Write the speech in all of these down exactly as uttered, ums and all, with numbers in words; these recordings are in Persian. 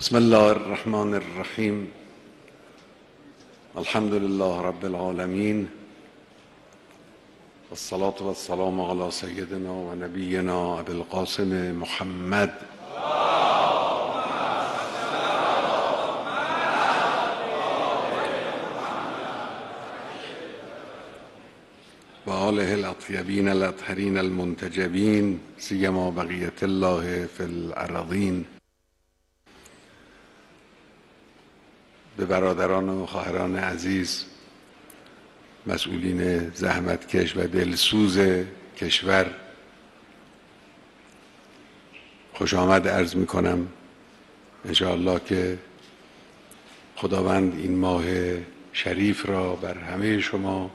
بسم الله الرحمن الرحیم. الحمد لله رب العالمین، والصلاة والسلام على سیدنا و نبینا ابی القاسم محمد و آله الاطیبین الاطهرین المنتجبین، سیما بقیة الله فی الارضین. به برادران و خواهران عزیز، مسئولین زحمتکش و دلسوز کشور، خوش آمد عرض می کنم. انشاءالله که خداوند این ماه شریف را بر همه شما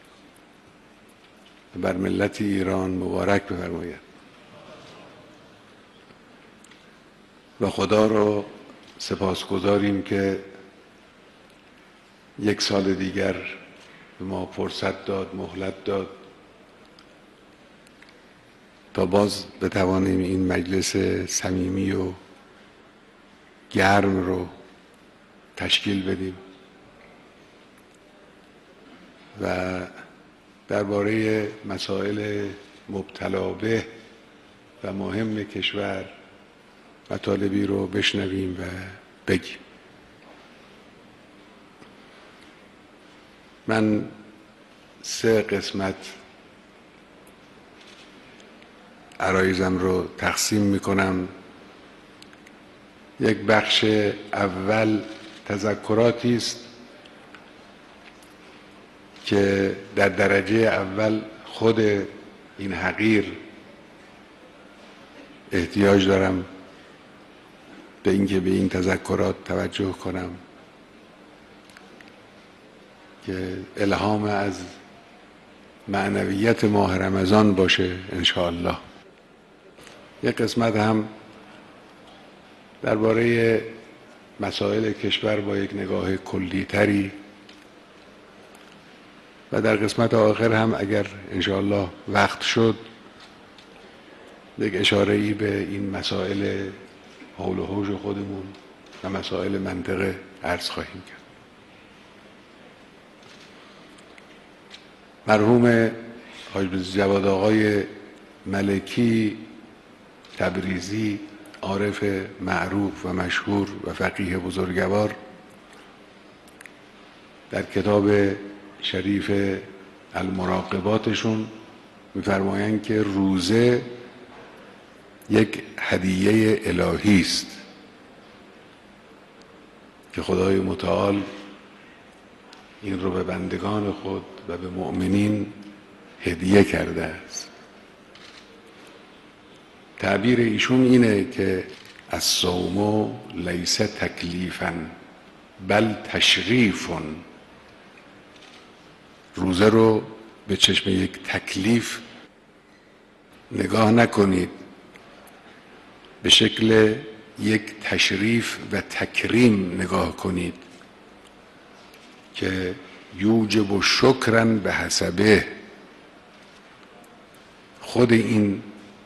و بر ملت ایران مبارک بفرماید و خدا را سپاسگزاریم که یک سال دیگر به ما فرصت داد، مهلت داد تا باز بتوانیم این مجلس صمیمی و گرم رو تشکیل بدیم و درباره مسائل مبتلا به و مهم کشور مطالبی رو بشنویم و بگیم. من سه قسمت عرایزم رو تقسیم میکنم. یک بخش اول تذکراتی است که در درجه اول خود این حقیر احتیاج دارم به اینکه به این تذکرات توجه کنم که الهام از معنویت ماه رمضان باشه انشاءالله. یک قسمت هم درباره مسائل کشور با یک نگاه کلی‌تری و در قسمت آخر هم اگر انشاءالله وقت شد یک اشاره‌ای به این مسائل حول و حوش خودمون و مسائل منطقه عرض خواهیم کرد. مرحوم حاج جواد آقای ملکی تبریزی، عارف معروف و مشهور و فقیه بزرگوار، در کتاب شریف المراقباتشون می‌فرمایند که روزه یک هدیه الهی است که خدای متعال این رو به بندگان خود و به مؤمنین هدیه کرده است. تعبیر ایشون اینه که الصوم لیس تکلیفا بل تشریف. روزه رو به چشم یک تکلیف نگاه نکنید، به شکل یک تشریف و تکریم نگاه کنید که یوجب شکرا به حسبه. خود این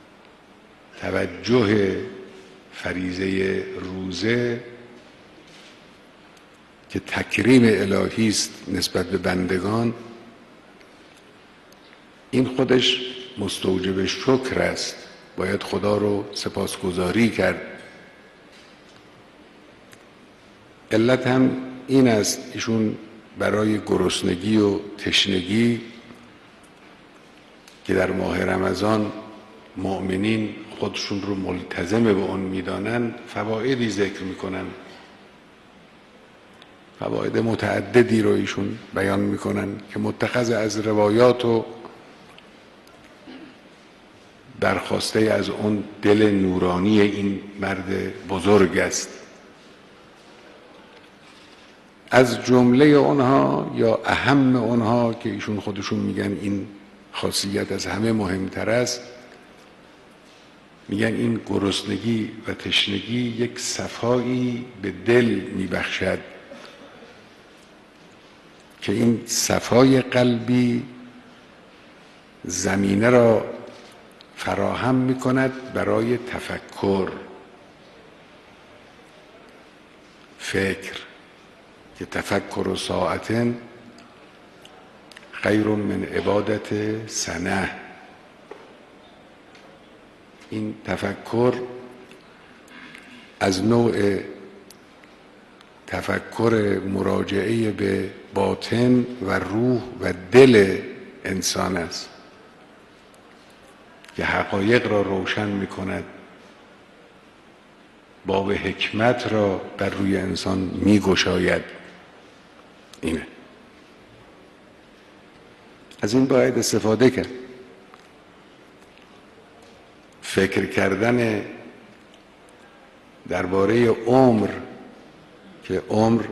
توجه فریضه روزه که تکریم الهی است نسبت به بندگان، این خودش مستوجب شکر است. باید خدا رو سپاسگزاری کرد. علت هم این است ایشون برای گرسنگی و تشنگی که در ماه رمضان مؤمنین خودشون رو ملتزم به اون میدانن فوایدی ذکر میکنن. فواید متعددی رو ایشون بیان میکنن که متخذ از روایات و برخواسته از اون دل نورانی این مرد بزرگ است. از جمله اونها یا اهم اونها که ایشون خودشون میگن این خاصیت از همه مهمتر است، میگن این گرسنگی و تشنگی یک صفایی به دل میبخشد که این صفای قلبی زمینه را فراهم میکند برای تفکر فکر که تفکر و ساعتن خیر من عبادت سنه. این تفکر از نوع تفکر مراجعه به باطن و روح و دل انسان است که حقایق را روشن می کند، باب حکمت را در روی انسان می گشاید. اینه، از این باید استفاده کرد. فکر کردن درباره عمر که عمر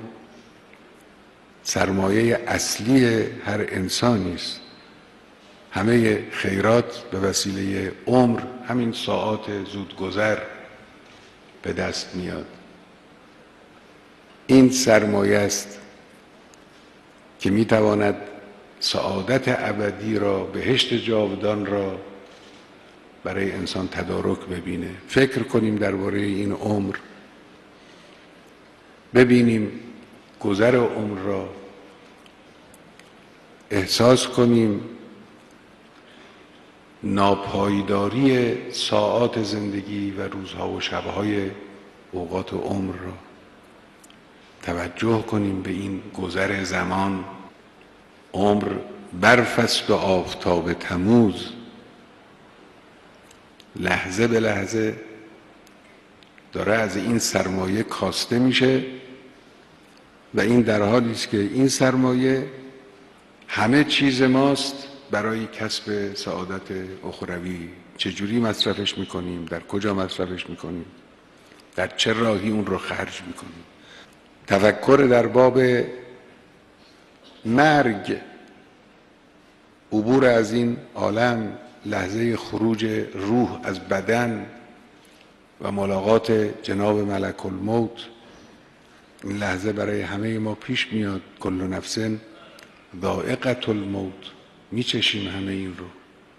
سرمایه اصلی هر انسانی است، همه خیرات به وسیله عمر، همین ساعات زودگذر به دست میاد. این سرمایه است که میتواند سعادت ابدی را، بهشت جاودان را برای انسان تدارک ببینه. فکر کنیم درباره این عمر، ببینیم گذر عمر را، احساس کنیم ناپایداری ساعات زندگی و روزها و شبهای اوقات عمر را، توجه کنیم به این گذر زمان. عمر برف است و آفتاب تموز، لحظه به لحظه داره از این سرمایه کاسته میشه و این در حالی است که این سرمایه همه چیز ماست برای کسب سعادت اخروی. چجوری مصرفش میکنیم، در کجا مصرفش میکنیم، در چه راهی اون رو خرج میکنیم. تفکر در باب مرگ، عبور از این عالم، لحظه خروج روح از بدن و ملاقات جناب ملک الموت، این لحظه برای همه ما پیش میاد. کل نفس ذائقة الموت، میچشیم همه این رو.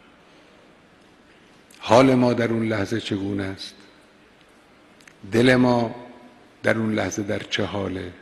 حال ما در اون لحظه چگونه است؟ دل ما در اون لحظه در چه حاله؟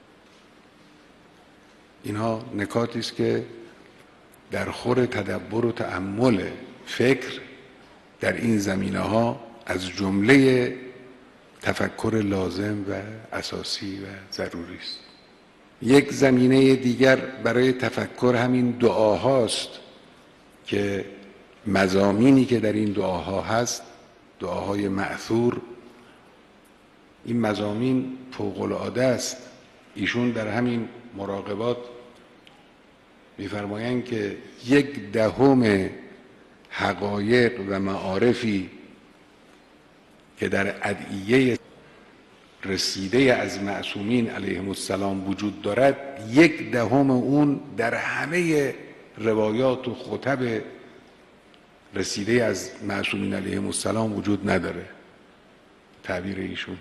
اینها نکاتی است که در خور تدبر و تأمل فکر در این زمینه ها از جمله تفکر لازم و اساسی و ضروری است. یک زمینه دیگر برای تفکر همین دعاهاست که مضامینی که در این دعاها هست، دعاهای مأثور، این مضامین فوق‌العاده است. ایشون در همین مراقبات می‌فرمایند که یک دهم حقایق و معارفی که در ادعیه رسیده از معصومین علیهم السلام وجود دارد، یک دهم اون در همه روایات و خطب رسیده از معصومین علیهم السلام وجود نداره. تعبیر ایشون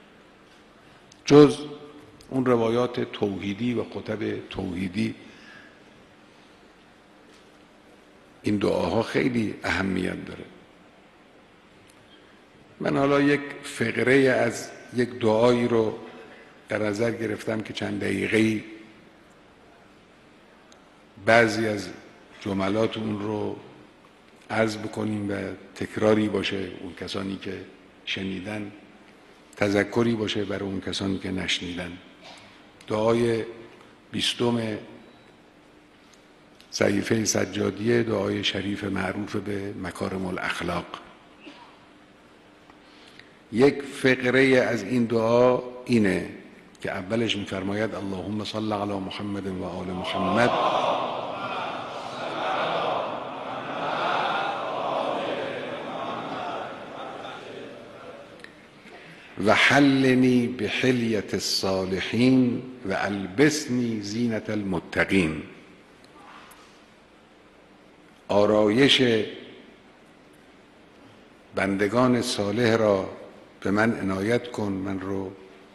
جز اون روایات توحیدی و خطب توحیدی، این دعاها خیلی اهمیت داره. من حالا یک فقره از یک دعایی رو در نظر گرفتم که چند دقیقه‌ای بعضی از جملات اون رو عرض بکنیم و تکراری باشه اون کسانی که شنیدن، تذکری باشه برای اون کسانی که نشنیدن. دعای بیستم صحیفه سجادیه، دعای شریف معروف به مکارم الاخلاق. یک فقره از این دعا اینه که اولش می‌فرماید اللهم صل علی محمد و آل محمد و حلنی بحلیت الصالحین و البسنی زینت المتقین. آرایش بندگان صالح را به من عنایت کن، من رو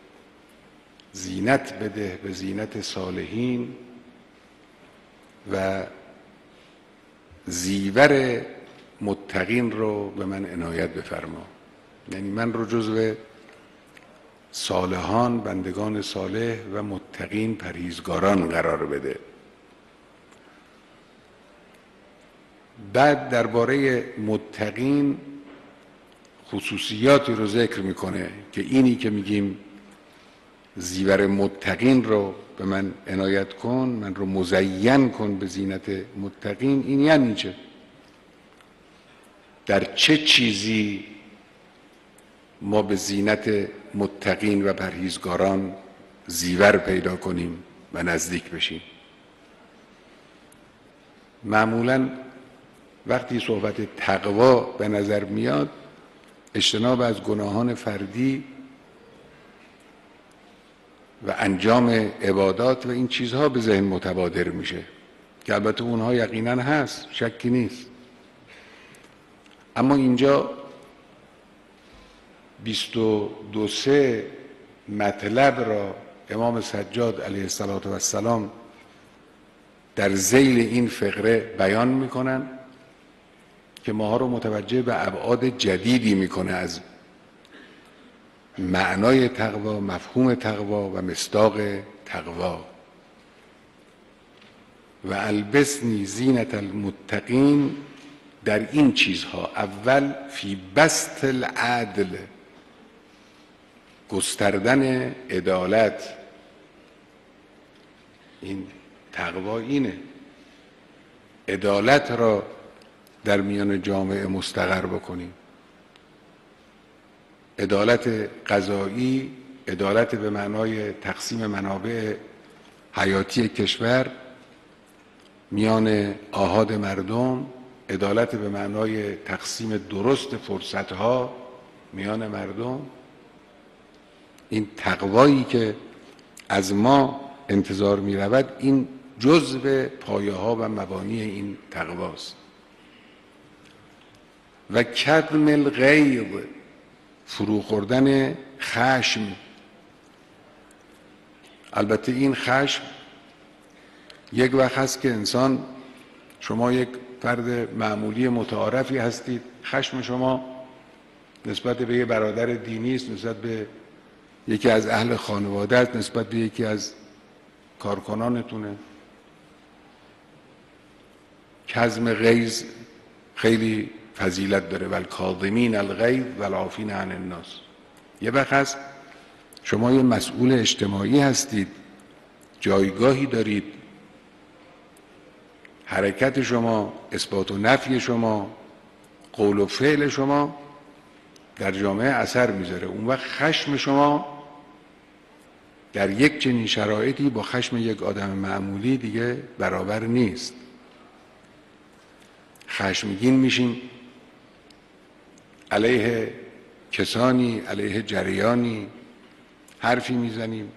زینت بده به زینت صالحین و زیور متقین رو به من عنایت بفرما. یعنی من رو جزو صالحان، بندگان صالح و متقین، پرهیزگاران قرار بده. بعد درباره متقین خصوصیاتی رو ذکر میکنه که اینی که میگیم زیور متقین رو به من عنایت کن، من رو مزین کن به زینت متقین، این یعنی چه؟ در چه چیزی ما به زینت متقین و پرهیزگاران زیور پیدا کنیم و نزدیک بشیم؟ معمولاً وقتی صحبت تقوا به نظر میاد، اجتناب از گناهان فردی و انجام عبادات و این چیزها به ذهن متبادر میشه که البته اونها یقینا هست، شکی نیست. اما اینجا بیست و دو سه مطلب را امام سجاد علیه السلام در ذیل این فقره بیان میکنن که ماها رو متوجه به ابعاد جدیدی میکنه از معنای تقوا، مفهوم تقوا و مصداق تقوا. و البسنی زینت المتقین در این چیزها: اول فی بسط العدل، گستردن عدالت. این تقوا اینه، عدالت را در میان جامعه مستقر بکنیم. عدالت قضایی، عدالت به معنای تقسیم منابع حیاتی کشور میان آحاد مردم، عدالت به معنای تقسیم درست فرصتها میان مردم. این تقوایی که از ما انتظار می رود، این جزء پایه ها و مبانی این تقواست. و کظم الغیظ، فرو خوردن خشم. البته این خشم یک وقت هست که انسان، شما یک فرد معمولی متعارفی هستید، خشم شما نسبت به یک برادر دینی است، نسبت به یکی از اهل خانواده است، نسبت به یکی از کارکنانتونه. کظم غیظ خیلی فضیلت داره. والکاظمین الغیظ والعافین عن الناس. یه وقت هست شما یه مسئول اجتماعی هستید، جایگاهی دارید، حرکت شما، اثبات و نفی شما، قول و فعل شما در جامعه اثر میذاره. اون وقت خشم شما در یک چنین شرایطی با خشم یک آدم معمولی دیگه برابر نیست. خشمگین میشیم علیه کسانی، علیه جریانی حرفی میزنیم.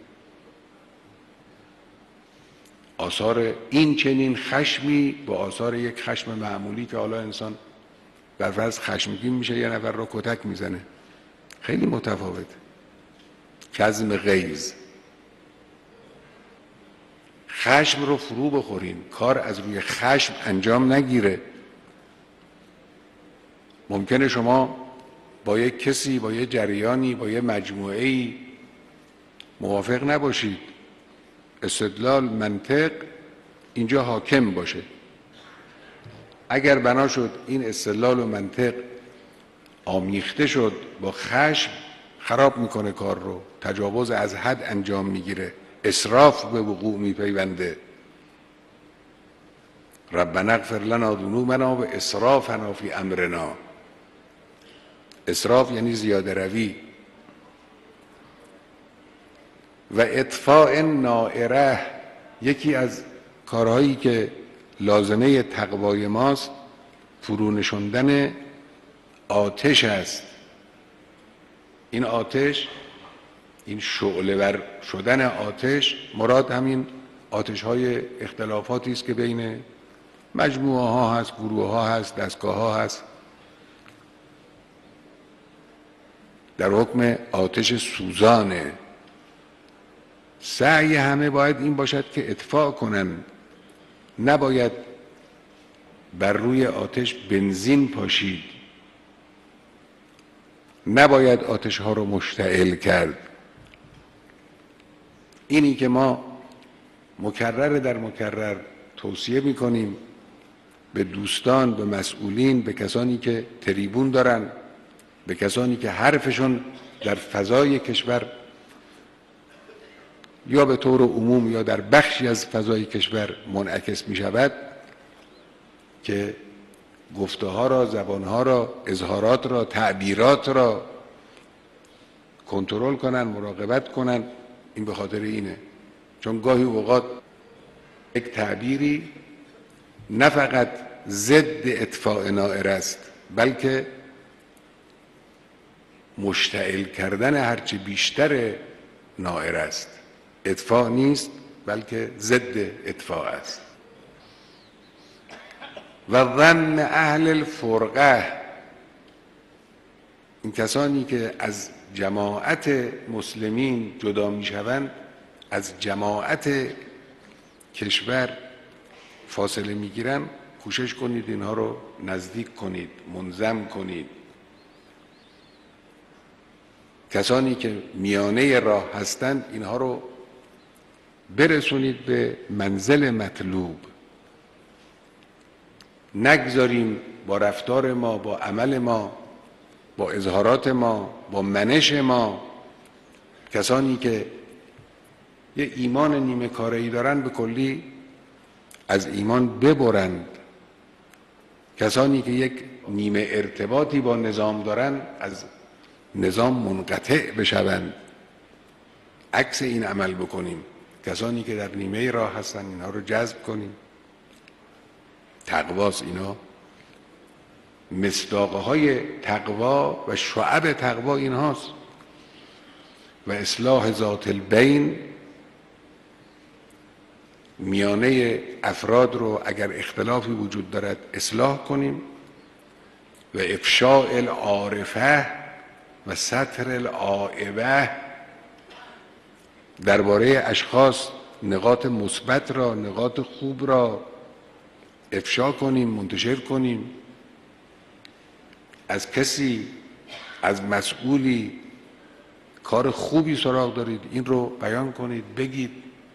آثار این چنین خشمی با آثار یک خشم معمولی که حالا انسان بر فرض خشمگین میشه یه نفر رو کتک میزنه، خیلی متفاوته. کظم غیظ، خشم رو فرو بخورین، کار از روی خشم انجام نگیره. ممکنه شما با یک کسی، با یک جریانی، با یک مجموعه‌ای موافق نباشید، استدلال، منطق اینجا حاکم باشه. اگر بنا شد این استدلال و منطق آمیخته شد با خشم، خراب میکنه کار رو، تجاوز از حد انجام میگیره، اسراف به وقوع میپیونده. ربنا اغفر لنا ذنوبنا و اسرافنا فی امرنا. اسراف یعنی زیاده روی. و اطفاء نائره، یکی از کارهایی که لازمه تقوای ماست فرو نشوندن آتش است. این آتش، این شعله ور شدن آتش، مراد همین آتش های اختلافاتی است که بین مجموعه ها هست، گروه ها هست، دستگاه ها هست، در حکم آتش سوزانه. سعی همه باید این باشد که اطفاء کنن، نباید بر روی آتش بنزین پاشید، نباید آتش ها رو مشتعل کرد. اینی که ما مکرر در مکرر توصیه میکنیم به دوستان، به مسئولین، به کسانی که تریبون دارن، به کسانی که حرفشون در فضای کشور یا به طور عموم یا در بخشی از فضای کشور منعکس می شود، که گفته ها را، زبان ها را، اظهارات را، تعبیرات را کنترل کنن، مراقبت کنن. این به خاطر اینه، چون گاهی اوقات یک تعبیری نه فقط ضد اطفاء نائر است، بلکه مشتعل کردن هرچی بیشتر نائر است. اطفاء نیست بلکه ضد اطفاء است. و ظن اهل الفرقه، این کسانی که از جماعت مسلمین جدا می شوند، از جماعت کشور فاصله می گیرن، کوشش کنید اینها رو نزدیک کنید، منظم کنید. کسانی که میانه راه هستند اینها رو برسونید به منزل مطلوب. نگذاریم با رفتار ما، با عمل ما، با اظهارات ما، با منش ما، کسانی که یه ایمان نیمه کاره‌ای دارن به کلی از ایمان ببرند. کسانی که یک نیمه ارتباطی با نظام دارن از نظام منقطع بشوند. عکس این عمل بکنیم. کسانی که در نیمه راه هستن اینها رو جذب کنیم. تقواست اینا. مصداقه های تقوا و شعب تقوا این هاست. و اصلاح ذات البین، میانه افراد رو اگر اختلافی وجود دارد اصلاح کنیم. و افشاء العارفه و ستر العائبه، درباره اشخاص نقاط مثبت را، نقاط خوب را افشا کنیم، منتشر کنیم. از کسی، از مسئولی کار خوبی سراغ دارید، این رو بیان کنید، بگید.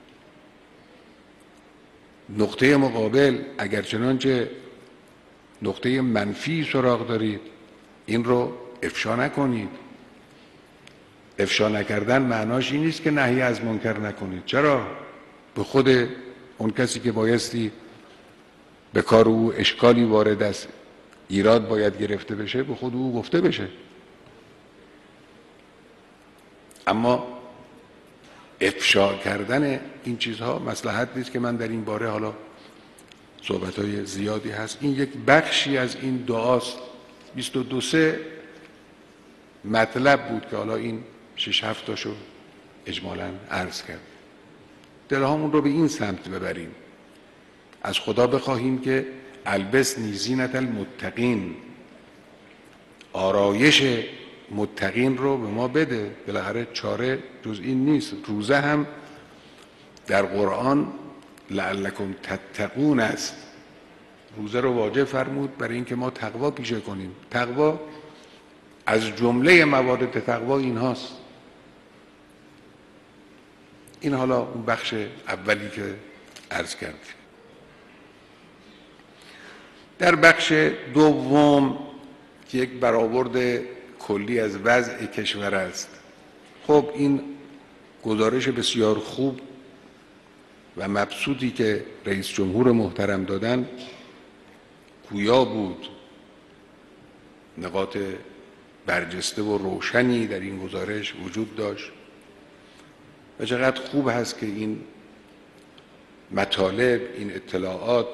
نقطه مقابل اگر چنانچه نقطه منفی سراغ دارید، این رو افشا نکنید. افشا نکردن معناش این نیست که نهی از منکر نکنید. چرا؟ به خود اون کسی که بایستی به کار او اشکالی وارد است، ایراد باید گرفته بشه، به خود او گفته بشه. اما افشا کردن این چیزها مصلحت نیست که من در این باره حالا صحبت‌های زیادی هست. این یک بخشی از این دعاست. بیست و دو سه مطلب بود که حالا این شش هفت تاشو اجمالاً عرض کرد. دلهامون رو به این سمت ببریم. از خدا بخواهیم که البسنی زینت المتقین، آرایش متقین رو به ما بده. بالاخره چاره جز این نیست. روزه هم در قرآن لعلکم تتقون است. روزه رو واجب فرمود برای اینکه ما تقوا پیشه کنیم. تقوا از جمله موارد تقوا این هاست. این حالا اون بخش اولی که عرض کردیم. در بخش دوم که یک برآورد کلی از وضع کشور است. خب این گزارش بسیار خوب و مبسوطی که رئیس جمهور محترم دادن گویا بود. نقاط برجسته و روشنی در این گزارش وجود داشت و چقدر خوب هست که این مطالب، این اطلاعات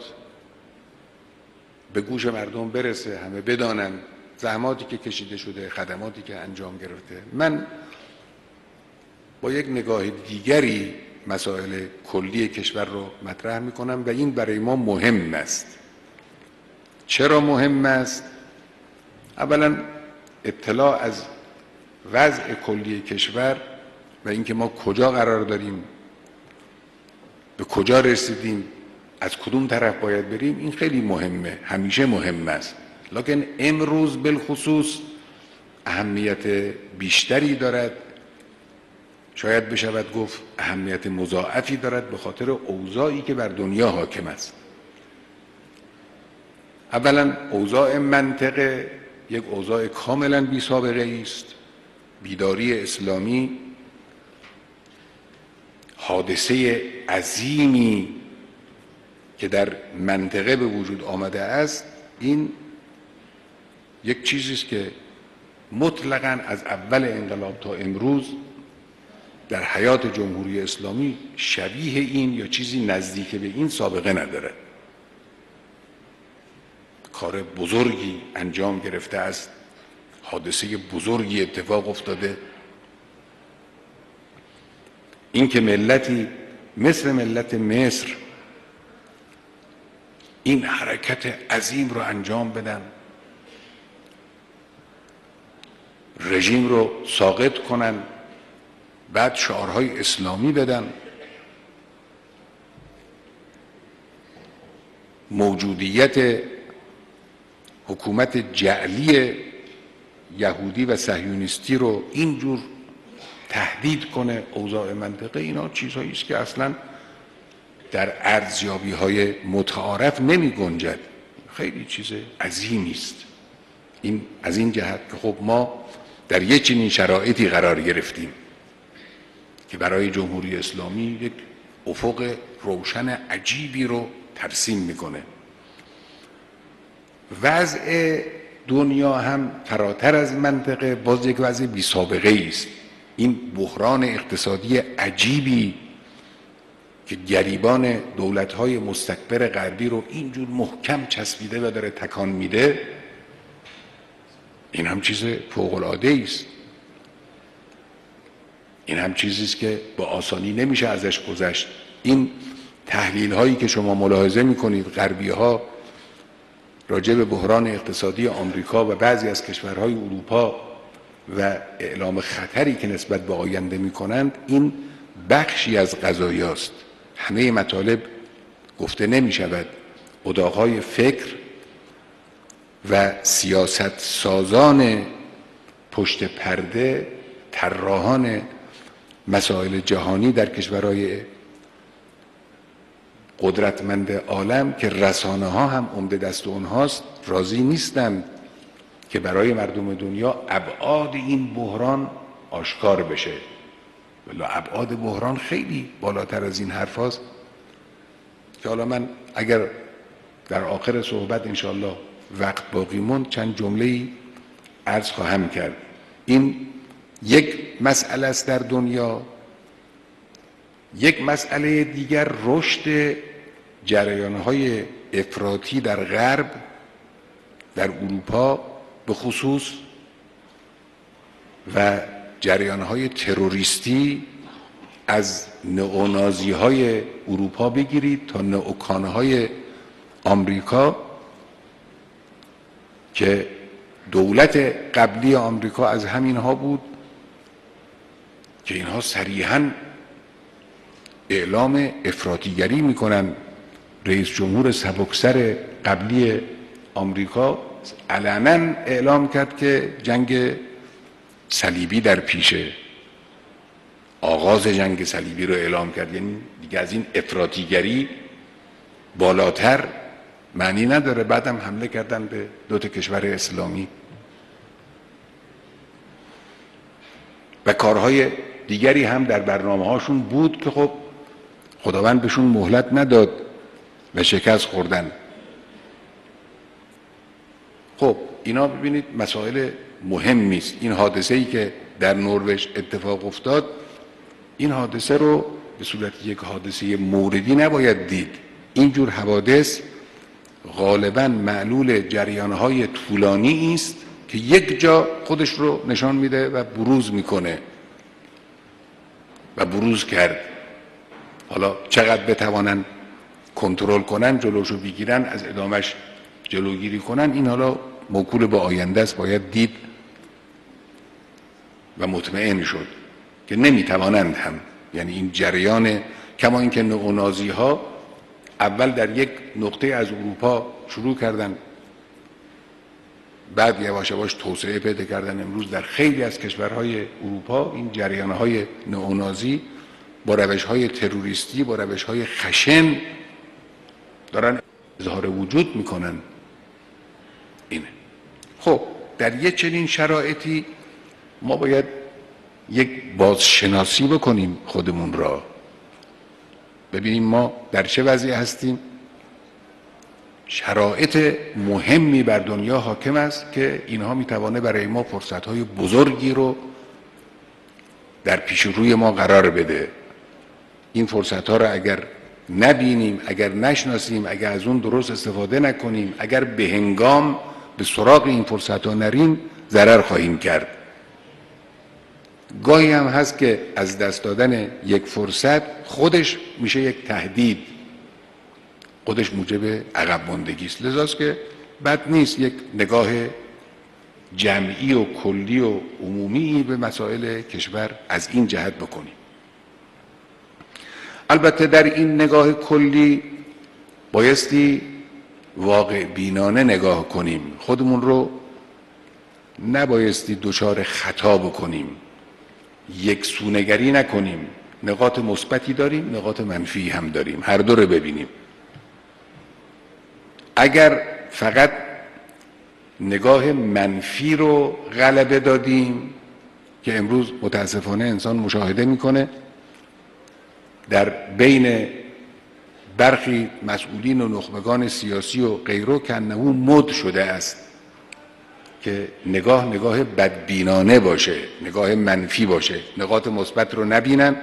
به گوش مردم برسه، همه بدانن زحماتی که کشیده شده، خدماتی که انجام گرفته. من با یک نگاه دیگری مسائل کلی کشور رو مطرح میکنم و این برای ما مهم است. چرا مهم است؟ اولا اطلاع از وضع کلی کشور و اینکه ما کجا قرار داریم، به کجا رسیدیم، از کدوم طرف باید بریم، این خیلی مهمه، همیشه مهم است. لکن امروز بالخصوص اهمیت بیشتری دارد شاید بشود گفت اهمیت مضاعفی دارد به خاطر اوضاعی که بر دنیا حاکم است. اولا اوضاع منطقه یک اوضاع کاملا بی سابقه است. بیداری اسلامی حادثه عظیمی که در منطقه به وجود آمده است، این یک چیزی است که مطلقاً از اول انقلاب تا امروز در حیات جمهوری اسلامی شبیه این یا چیزی نزدیک به این سابقه ندارد. کار بزرگی انجام گرفته است، حادثه بزرگی اتفاق افتاده. این که ملتی مثل ملت مصر این حرکت عظیم رو انجام بدن، رژیم رو ساقط کنن، بعد شعارهای اسلامی بدن، موجودیت حکومت جعلی یهودی و صهیونیستی رو اینجور تهدید کنه اوضاع منطقه، اینا چیزهایی است که اصلا در ارزیابی‌های متعارف نمی گنجد. خیلی چیز عظیمی است. این از این جهت که خب ما در یک چنین شرایطی قرار گرفتیم که برای جمهوری اسلامی یک افق روشن عجیبی رو ترسیم میکنه. وضع دنیا هم فراتر از منطقه باز یک وضع بی سابقه است. این بحران اقتصادی عجیبی که گریبان دولت‌های مستکبر غربی رو اینجور محکم چسبیده و داره تکان میده، این هم چیز فوق‌العاده است. این هم چیزی است که با آسانی نمیشه ازش گذشت. این تحلیل هایی که شما ملاحظه میکنید غربی ها راجع به بحران اقتصادی آمریکا و بعضی از کشورهای اروپا و اعلام خطری که نسبت به آینده میکنند، این بخشی از قضایا است. همه مطالب گفته نمیشود. اتاقهای فکر و سیاست سازان پشت پرده، طراحان مسائل جهانی در کشورهای قدرتمند عالم که رسانه ها هم عمده دست اونهاست، راضی نیستند که برای مردم دنیا ابعاد این بحران آشکار بشه. ولی ابعاد بحران خیلی بالاتر از این حرف هاست که حالا من اگر در آخر صحبت انشاءالله وقت باقی موند چند جمله‌ای عرض خواهم کرد. این یک مسئله است در دنیا. یک مسئله دیگر رشد جریان‌های افراطی در غرب، در اروپا به خصوص، و جریان‌های تروریستی از نئونازی‌های اروپا بگیرید تا نئوکان‌های آمریکا که دولت قبلی آمریکا از همینها بود که اینها صریحاً اعلام افراطیگری میکنن. رئیس جمهور سبکسر قبلی آمریکا علنا اعلام کرد که جنگ صلیبی در پیشه، آغاز جنگ صلیبی رو اعلام کرد. یعنی دیگه از این افراطیگری بالاتر معنی نداره. بعدم حمله کردن به دو تا کشور اسلامی و کارهای دیگری هم در برنامه هاشون بود که خب خداوند بهشون مهلت نداد و شکست خوردن. خب اینا ببینید مسائل مهمی است. این حادثه‌ای که در نروژ اتفاق افتاد، این حادثه رو به صورت یک حادثه موردی نباید دید. اینجور حوادث غالباً معلول جریان‌های طولانی است که یک جا خودش رو نشان میده و بروز میکنه و بروز کرد. حالا چقدر بتوانن کنترل کنن، جلوشو بگیرن، از ادامش جلوگیری کنن، این حالا موکول به آینده است. باید دید و مطمئن شد که نمیتوانند هم. یعنی این جریان، کما اینکه نئونازی ها اول در یک نقطه از اروپا شروع کردن بعد یواش یواش توسعه پیدا کردن. امروز در خیلی از کشورهای اروپا این جریانهای نئونازی با روشهای تروریستی، با روشهای خشن دارن اظهار وجود میکنن. اینه. خب در یک چنین شرایطی ما باید یک بازشناسی بکنیم خودمون را، ببینیم ما در چه وضعی هستیم. شرایط مهمی بر دنیا حاکم است که اینها میتوانه برای ما فرصتهای بزرگی رو در پیش روی ما قرار بده. این فرصتها رو اگر نبینیم، اگر نشناسیم، اگر از اون درست استفاده نکنیم، اگر به هنگام به سراغ این فرصتها نریم، ضرر خواهیم کرد. گاهی هم هست که از دست دادن یک فرصت خودش میشه یک تهدید، خودش موجب عقب ماندگی است. لذاست که بد نیست یک نگاه جمعی و کلی و عمومی به مسائل کشور از این جهت بکنیم. البته در این نگاه کلی بایستی واقع بینانه نگاه کنیم، خودمون رو نبایستی دچار خطا بکنیم، یک سونگری نکنیم. نقاط مثبتی داریم، نقاط منفی هم داریم، هر دو رو ببینیم. اگر فقط نگاه منفی رو غلبه دادیم که امروز متاسفانه انسان مشاهده میکنه در بین برخی مسئولین و نخبگان سیاسی و غیره که انه مد شده است که نگاه نگاه بدبینانه باشه، نگاه منفی باشه، نقاط مثبت رو نبینن،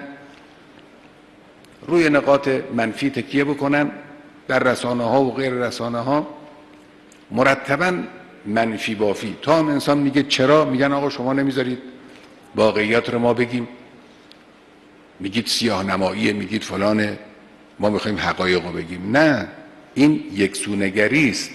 روی نقاط منفی تکیه بکنن، در رسانه ها و غیر رسانه ها مرتباً منفی بافی. تا هم انسان میگه چرا؟ میگن آقا شما نمیذارید واقعیات رو ما بگیم، میگید سیاه نماییه، میگید فلانه، ما میخوایم حقایق رو بگیم. نه، این یک سونگری است.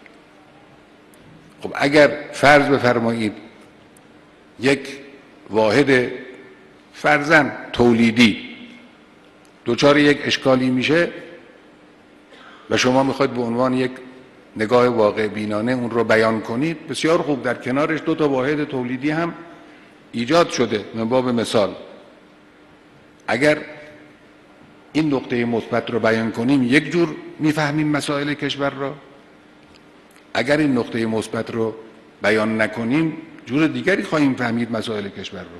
خب اگر فرض بفرمایید یک واحد فرضاً تولیدی دوچار یک اشکالی میشه و شما میخواید به عنوان یک نگاه واقع بینانه اون رو بیان کنید، بسیار خوب، در کنارش دو تا واحد تولیدی هم ایجاد شده. من باب مثال اگر این نقطه مثبت رو بیان کنیم یک جور میفهمیم مسائل کشور را، اگر این نقطه مثبت رو بیان نکنیم جور دیگری خواهیم فهمید مسائل کشور رو.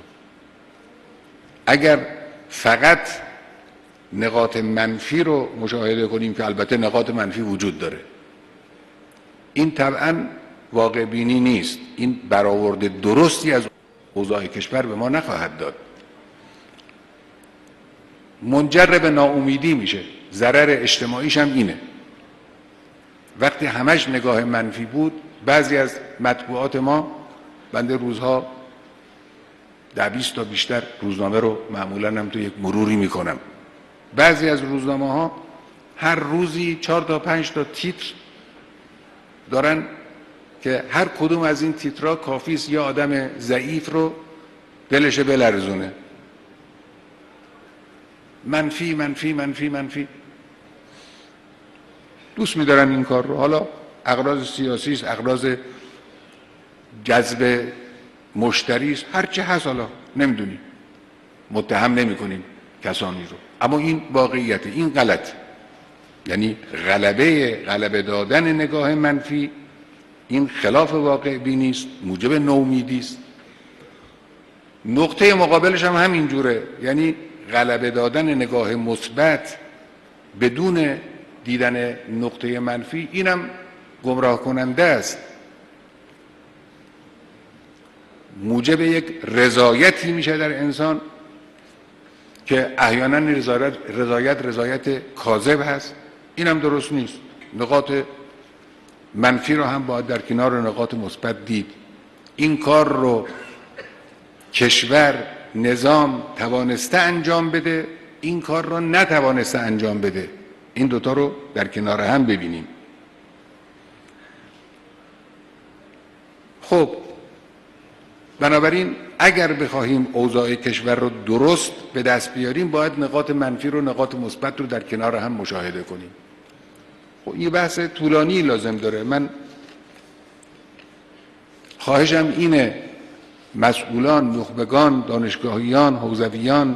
اگر فقط نقاط منفی رو مشاهده کنیم که البته نقاط منفی وجود داره، این طبعا واقع بینی نیست، این برآورد درستی از اوضاع کشور به ما نخواهد داد، منجر به ناامیدی میشه. ضرر اجتماعیش هم اینه. وقتی همش نگاه منفی بود، بعضی از مطبوعات ما، بنده روزها ده بیست تا بیشتر روزنامه رو معمولا هم تو یک مروری میکنم، بعضی از روزنامه ها هر روزی چهار تا پنج تا تیتر دارن که هر کدوم از این تیترها کافی است یا آدم ضعیف رو دلش بلرزونه. منفی منفی منفی منفی. دوست می‌دارن این کار رو. حالا اغراض سیاسی است، اغراض جذب مشتری است، هر چه هست، حالا نمیدونیم، متهم نمی‌کنیم کسانی رو، اما این واقعیت، این غلط. یعنی غلبه غلبه دادن نگاه منفی این خلاف واقع بینی است، موجب نومیدی است. نقطه مقابلش هم همین جوره، یعنی غلبه دادن نگاه مثبت بدون دیدن نقطه منفی، اینم گمراه کننده است، موجب یک رضایتی میشه در انسان که احیانا رضایت رضایت رضایت کاذب هست. اینم درست نیست. نقاط منفی رو هم باید در کنار نقاط مثبت دید. این کار رو کشور، نظام توانسته انجام بده، این کار رو نتوانسته انجام بده. این دوتا رو در کنار هم ببینیم. خب بنابراین اگر بخواهیم اوضاع کشور رو درست به دست بیاریم، باید نقاط منفی رو، نقاط مثبت رو در کنار هم مشاهده کنیم. خب این بحث طولانی لازم داره. من خواهشم اینه مسئولان، نخبگان، دانشگاهیان، حوزویان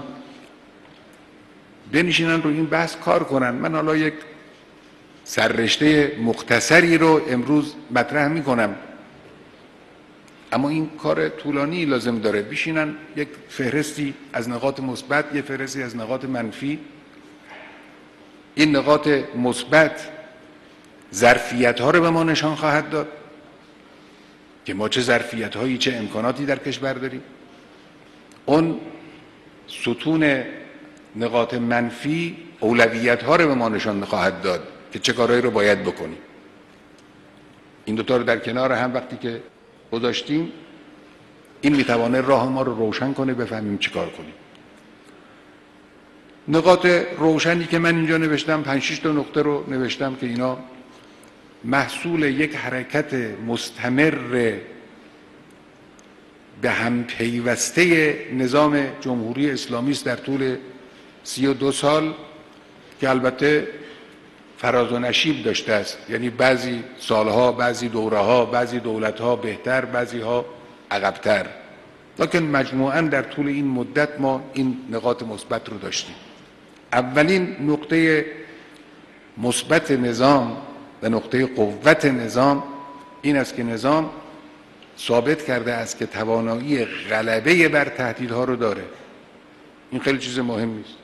بنشینن رو این بحث کار کنن. من حالا یک سررشته مختصری رو امروز مطرح میکنم، اما این کار طولانی لازم داره. بشینن یک فهرستی از نقاط مثبت، یک فهرستی از نقاط منفی. این نقاط مثبت ظرفیت ها رو به ما نشان خواهد داد که ما چه ظرفیت هایی، چه امکاناتی در کشور داریم. اون ستون نقاط منفی اولویت ها رو به ما نشان خواهد داد که چه کارهایی رو باید بکنیم. این دوتا رو در کنار هم وقتی که گذاشتیم، این میتوانه راه ما رو روشن کنه، بفهمیم چی کار کنیم. نقاط روشنی که من اینجا نوشتم، پنج شش تا نقطه رو نوشتم که اینا محصول یک حرکت مستمر به هم پیوسته نظام جمهوری اسلامی است در طول سی و دو سال که البته فراز و نشیب داشته است. یعنی بعضی سالها، بعضی دوره‌ها، بعضی دولت‌ها بهتر، بعضی‌ها عقب‌تر، لکن مجموعاً در طول این مدت ما این نقاط مثبت رو داشتیم. اولین نقطه مثبت نظام و نقطه قوت نظام این است که نظام ثابت کرده است که توانایی غلبه بر تهدیدها رو داره. این خیلی چیز مهمی است.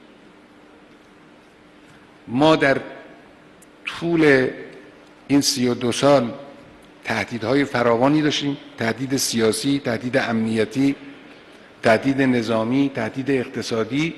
ما در طول این سی و دو سال تهدیدهای فراوانی داشتیم: تهدید سیاسی، تهدید امنیتی، تهدید نظامی، تهدید اقتصادی.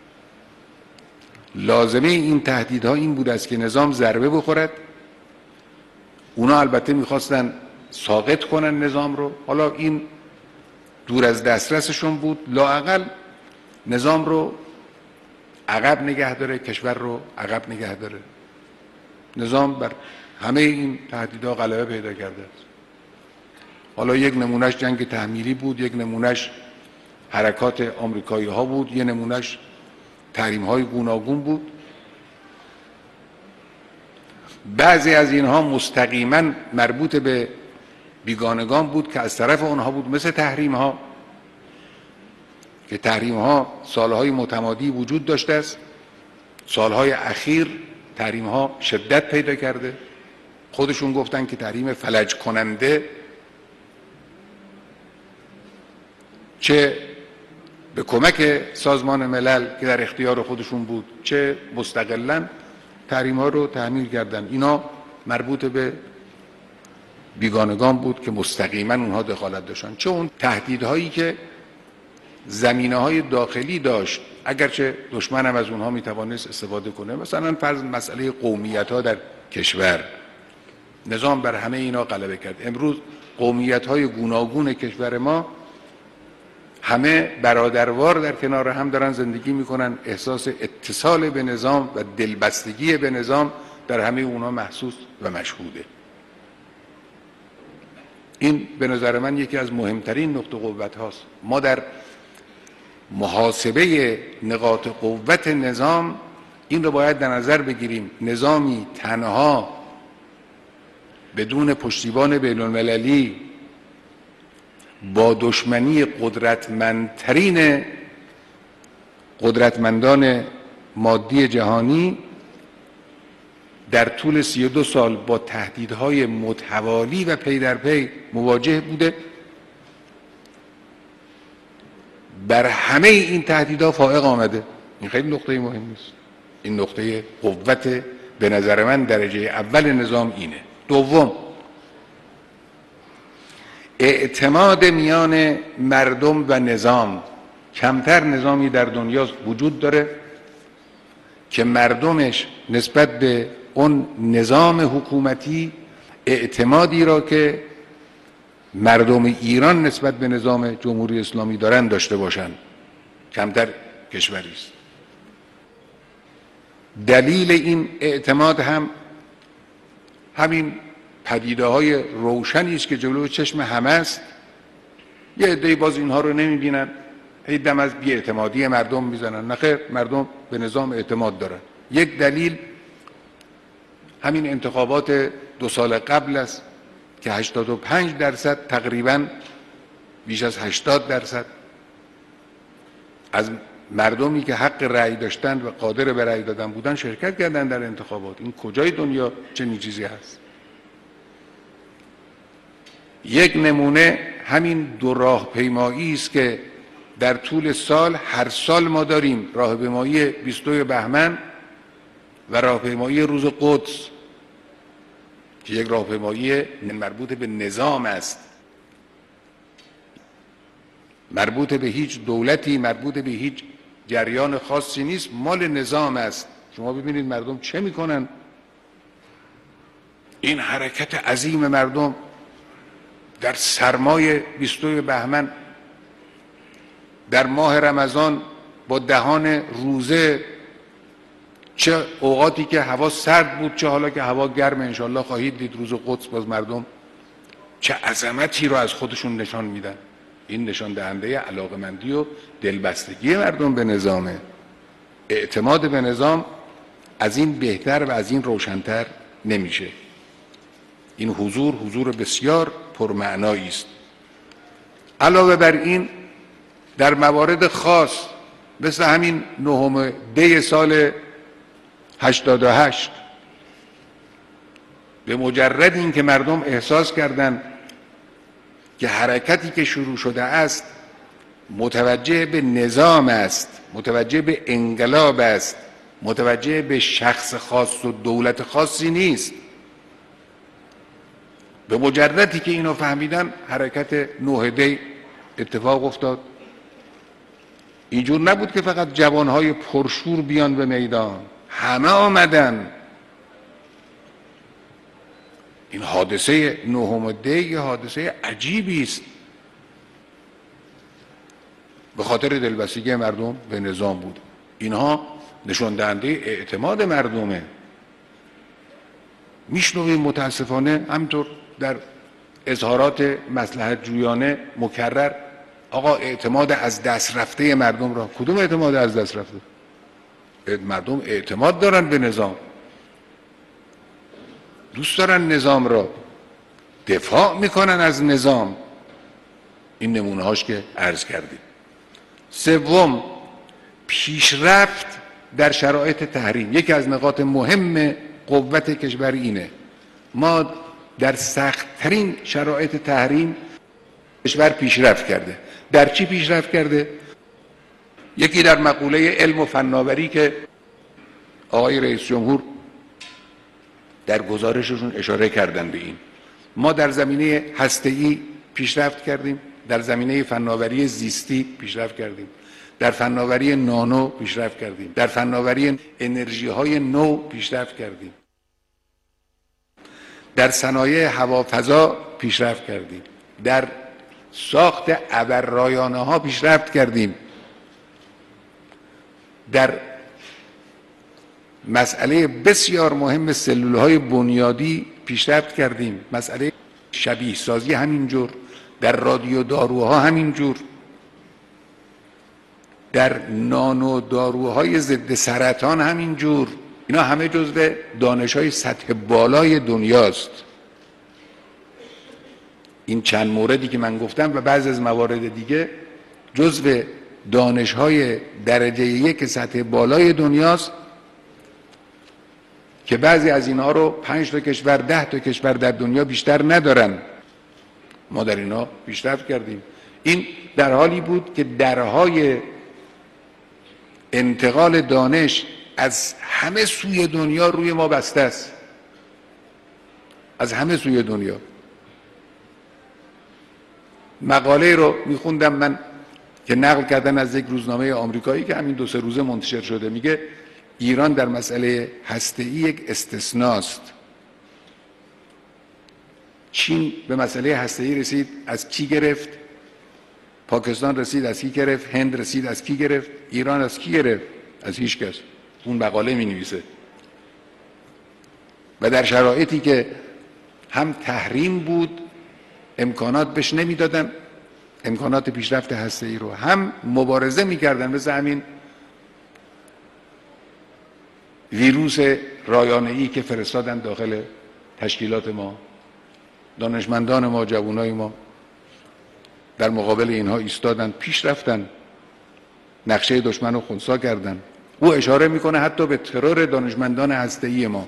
لازمه این تهدیدها این بود است که نظام ضربه بخورد. اونا البته میخواستن ساقط کنن نظام رو، حالا این دور از دسترسشون بود. لااقل نظام رو عقب نگه داره، کشور رو عقب نگه داره. نظام بر همه این تهدیدها غلبه پیدا کرده است. حالا یک نمونهش جنگ تحمیلی بود، یک نمونهش حرکات آمریکایی ها بود، یک نمونهش تحریم های گوناگون بود. بعضی از اینها مستقیما مربوط به بیگانگان بود که از طرف اونها بود، مثل تحریم ها که تحریم ها سالهای متمادی وجود داشته است. سالهای اخیر تحریم ها شدت پیدا کرده. خودشون گفتن که تحریم فلج کننده، چه به کمک سازمان ملل که در اختیار خودشون بود، چه مستقلاً تحریم ها رو تعمیل کردن. اینا مربوط به بیگانگان بود که مستقیما اونها دخالت داشتن. چه اون تهدیدهایی که زمینه های داخلی داشت، اگرچه دشمن هم از اونها میتوانست استفاده کنه. مثلا فرض مسئله قومیت ها در کشور، نظام بر همه اینا غلبه کرد. امروز قومیت های گوناگون کشور ما همه برادروار در کنار هم دارن زندگی میکنن. احساس اتصال به نظام و دلبستگی به نظام در همه اونها محسوس و مشهوده. این به نظر من یکی از مهمترین نقطه قوت هاست. ما در محاسبه نقاط قوت نظام این رو باید در نظر بگیریم: نظامی تنها بدون پشتیبان بین المللی با دشمنی قدرتمندترین قدرتمندان مادی جهانی در طول سی و دو سال با تهدیدهای متوالی و پی در پی مواجه بوده. بر همه این تهدیدها فائق آمده. این خیلی نقطه مهمی است. این نقطه قوت به نظر من درجه اول نظام اینه. دوم، اعتماد میان مردم و نظام. کمتر نظامی در دنیا وجود داره که مردمش نسبت به اون نظام حکومتی اعتمادی را که مردم ایران نسبت به نظام جمهوری اسلامی دارن داشته باشن. کمتر کشوری است. دلیل این اعتماد هم همین پدیده های روشنی است که جلوی چشم همه است. یه عده‌ای باز اینها رو نمیبینن، هی دم از بی‌اعتمادی مردم میزنن. نخیر، مردم به نظام اعتماد دارن. یک دلیل همین انتخابات دو سال قبل است که هشتاد و پنج درصد تقریباً بیش از هشتاد درصد از مردمی که حق رأی داشتند و قادر به رأی دادن بودن شرکت کردن در انتخابات. این کجای دنیا چنین چیزی هست؟ یک نمونه همین دو راهپیمایی است که در طول سال هر سال ما داریم، راهپیمایی بیست و دو بهمن و راهپیمایی روز قدس که یک راهپیمایی مربوط به نظام است، مربوط به هیچ دولتی، مربوط به هیچ جریان خاصی نیست، مال نظام است. شما ببینید مردم چه میکنن. این حرکت عظیم مردم در سرمای بیست و دو بهمن در ماه رمضان با دهان روزه، چه اوقاتی که هوا سرد بود چه حالا که هوا گرم، انشالله خواهید دید روز قدس باز مردم چه عظمتی رو از خودشون نشان میدن. این نشان دهنده علاقمندی و دلبستگی مردم به نظامه. اعتماد به نظام از این بهتر و از این روشنتر نمیشه. این حضور حضور بسیار پرمعنایی است. علاوه بر این در موارد خاص مثل همین نهم دی سال هشتاد و هشت به مجرد این که مردم احساس کردند که حرکتی که شروع شده است متوجه به نظام است، متوجه به انقلاب است، متوجه به شخص خاص و دولت خاصی نیست، به مجردی که اینو فهمیدن حرکت نه دی اتفاق افتاد. اینجور نبود که فقط جوانهای پرشور بیان به میدان، همه آمدن. این حادثه نهم دی یه حادثه عجیبی است به خاطر دلبستگی مردم به نظام بود. اینها نشان دهنده اعتماد مردمه. میشنویم متاسفانه همینطور در اظهارات مصلحت جویانه مکرر، آقا اعتماد از دست رفته مردم را. کدوم اعتماد از دست رفته؟ مردم اعتماد دارن به نظام، دوست دارن نظام را، دفاع میکنن از نظام. این نمونه هاش که عرض کردیم. سوم، پیشرفت در شرایط تحریم. یکی از نقاط مهم قوت کشور اینه، ما در سخت‌ترین شرایط تحریم کشور پیشرفت کرده. در چی پیشرفت کرده؟ یکی در مقوله علم و فناوری که آقای رئیس جمهور در گزارششون اشاره کردن به این. ما در زمینه هسته‌ای پیشرفت کردیم، در زمینه فناوری زیستی پیشرفت کردیم، در فناوری نانو پیشرفت کردیم، در فناوری انرژی های نو پیشرفت کردیم، در صنایع هوافضا پیشرفت کردیم، در ساخت ابررایانه ها پیشرفت کردیم، در مسئله بسیار مهم سلولهای بنیادی پیشرفت کردیم، مسئله شبیه سازی همینجور، در رادیو داروها همینجور، در نانو داروهای ضد سرطان همینجور. اینا همه جزو دانش‌های سطح بالای دنیاست. این چند موردی که من گفتم و بعضی از موارد دیگه جزو دانش‌های درجه یک سطح بالای دنیاست که بعضی از اینها رو پنج تا کشور، ده تا کشور در دنیا بیشتر ندارن. ما در اینا پیشرفت کردیم. این در حالی بود که درهای انتقال دانش از همه سوی دنیا روی ما بسته است، از همه سوی دنیا. مقاله رو میخوندم من که نقل کردن از یک روزنامه آمریکایی که همین دو سه روزه منتشر شده، میگه ایران در مسئله هسته‌ای یک استثناست. چین به مسئله هسته‌ای رسید، از کی گرفت؟ پاکستان رسید، از کی گرفت؟ هند رسید، از کی گرفت؟ ایران از کی گرفت؟ از هیچ کس. اون مقاله می نویسه. و در شرایطی که هم تحریم بود، امکانات بهش نمیدادن، امکانات پیشرفت هسته‌ای رو، هم مبارزه میکردن مثل همین ویروس رایانه‌ای که فرستادن داخل تشکیلات ما. دانشمندان ما، جوانای ما در مقابل اینها ایستادن، پیش رفتن، نقشه دشمن رو خنثی کردن. او اشاره میکنه حتی به ترور دانشمندان هسته‌ای ما.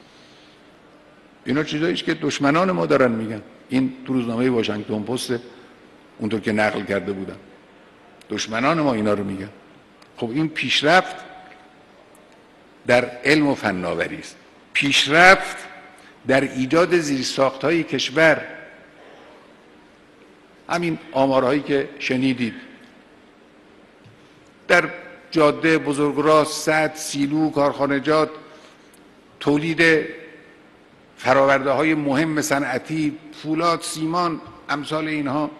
اینا چیزایی است که دشمنان ما دارن میگن. این تو روزنامه واشنگتن پست اونطور که نقل کرده بودن، دشمنان ما اینا رو میگن. خب این پیشرفت در علم و فناوری است، پیشرفت در ایجاد زیرساخت‌های کشور. همین آمارهایی که شنیدید در جاده، بزرگراه، سد، سیلو، کارخانجات، تولید فراورده های مهم صنعتی، فولاد، سیمان، امثال اینها،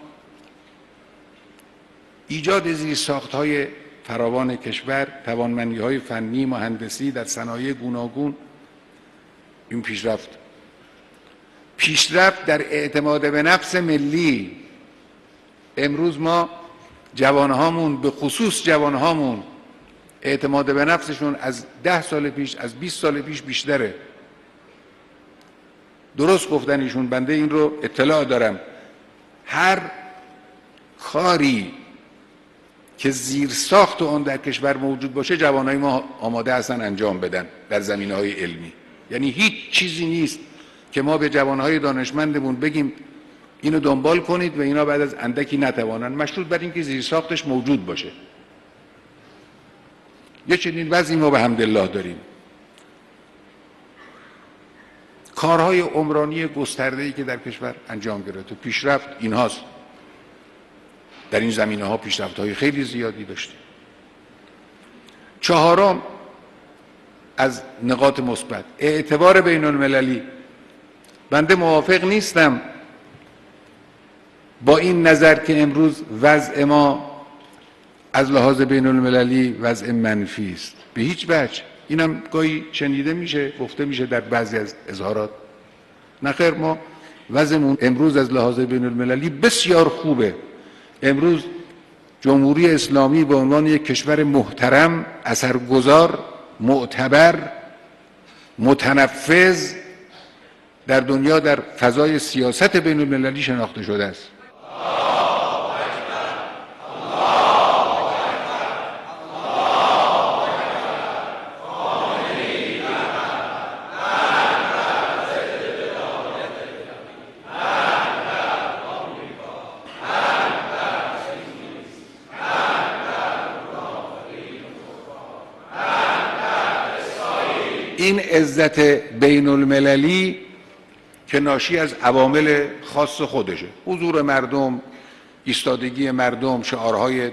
ایجاد زیرساخت‌های فراوان کشور، توانمندی‌های فنی، مهندسی در صنایع گوناگون. این پیشرفت پیشرفت در اعتماد به نفس ملی. امروز ما جوانهامون، به خصوص جوانهامون، اعتماد به نفسشون از ده سال پیش، از بیست سال پیش بیشتره. درست گفتن ایشون، بنده این رو اطلاع دارم. هر کاری که زیر ساخت اون در کشور موجود باشه جوانای ما آماده هستن انجام بدن در زمینه‌های علمی. یعنی هیچ چیزی نیست که ما به جوانهای دانشمندمون بگیم اینو دنبال کنید و اینا بعد از اندکی نتوانن، مشروط بر اینکه زیر ساختش موجود باشه. یه چنین وضعی ما به حمدالله داریم. کارهای عمرانی گسترده‌ای که در کشور انجام گرفته، پیشرفت اینهاست. در این زمینه‌ها پیشرفت‌های خیلی زیادی داشتیم. چهارم از نقاط مثبت، اعتبار بین المللی. بنده موافق نیستم با این نظر که امروز وضع ما از لحاظ بین المللی وضع منفی است. به هیچ وجه. اینم گاهی شنیده میشه، گفته میشه در بعضی از اظهارات. نخیر، ما وضعمون امروز از لحاظ بین المللی بسیار خوبه. امروز جمهوری اسلامی به عنوان یک کشور محترم، اثرگذار، معتبر، متنفذ در دنیا در فضای سیاست بین المللی شناخته شده است. این عزت بین المللی که ناشی از عوامل خاص خودشه، حضور مردم، ایستادگی مردم، شعارهای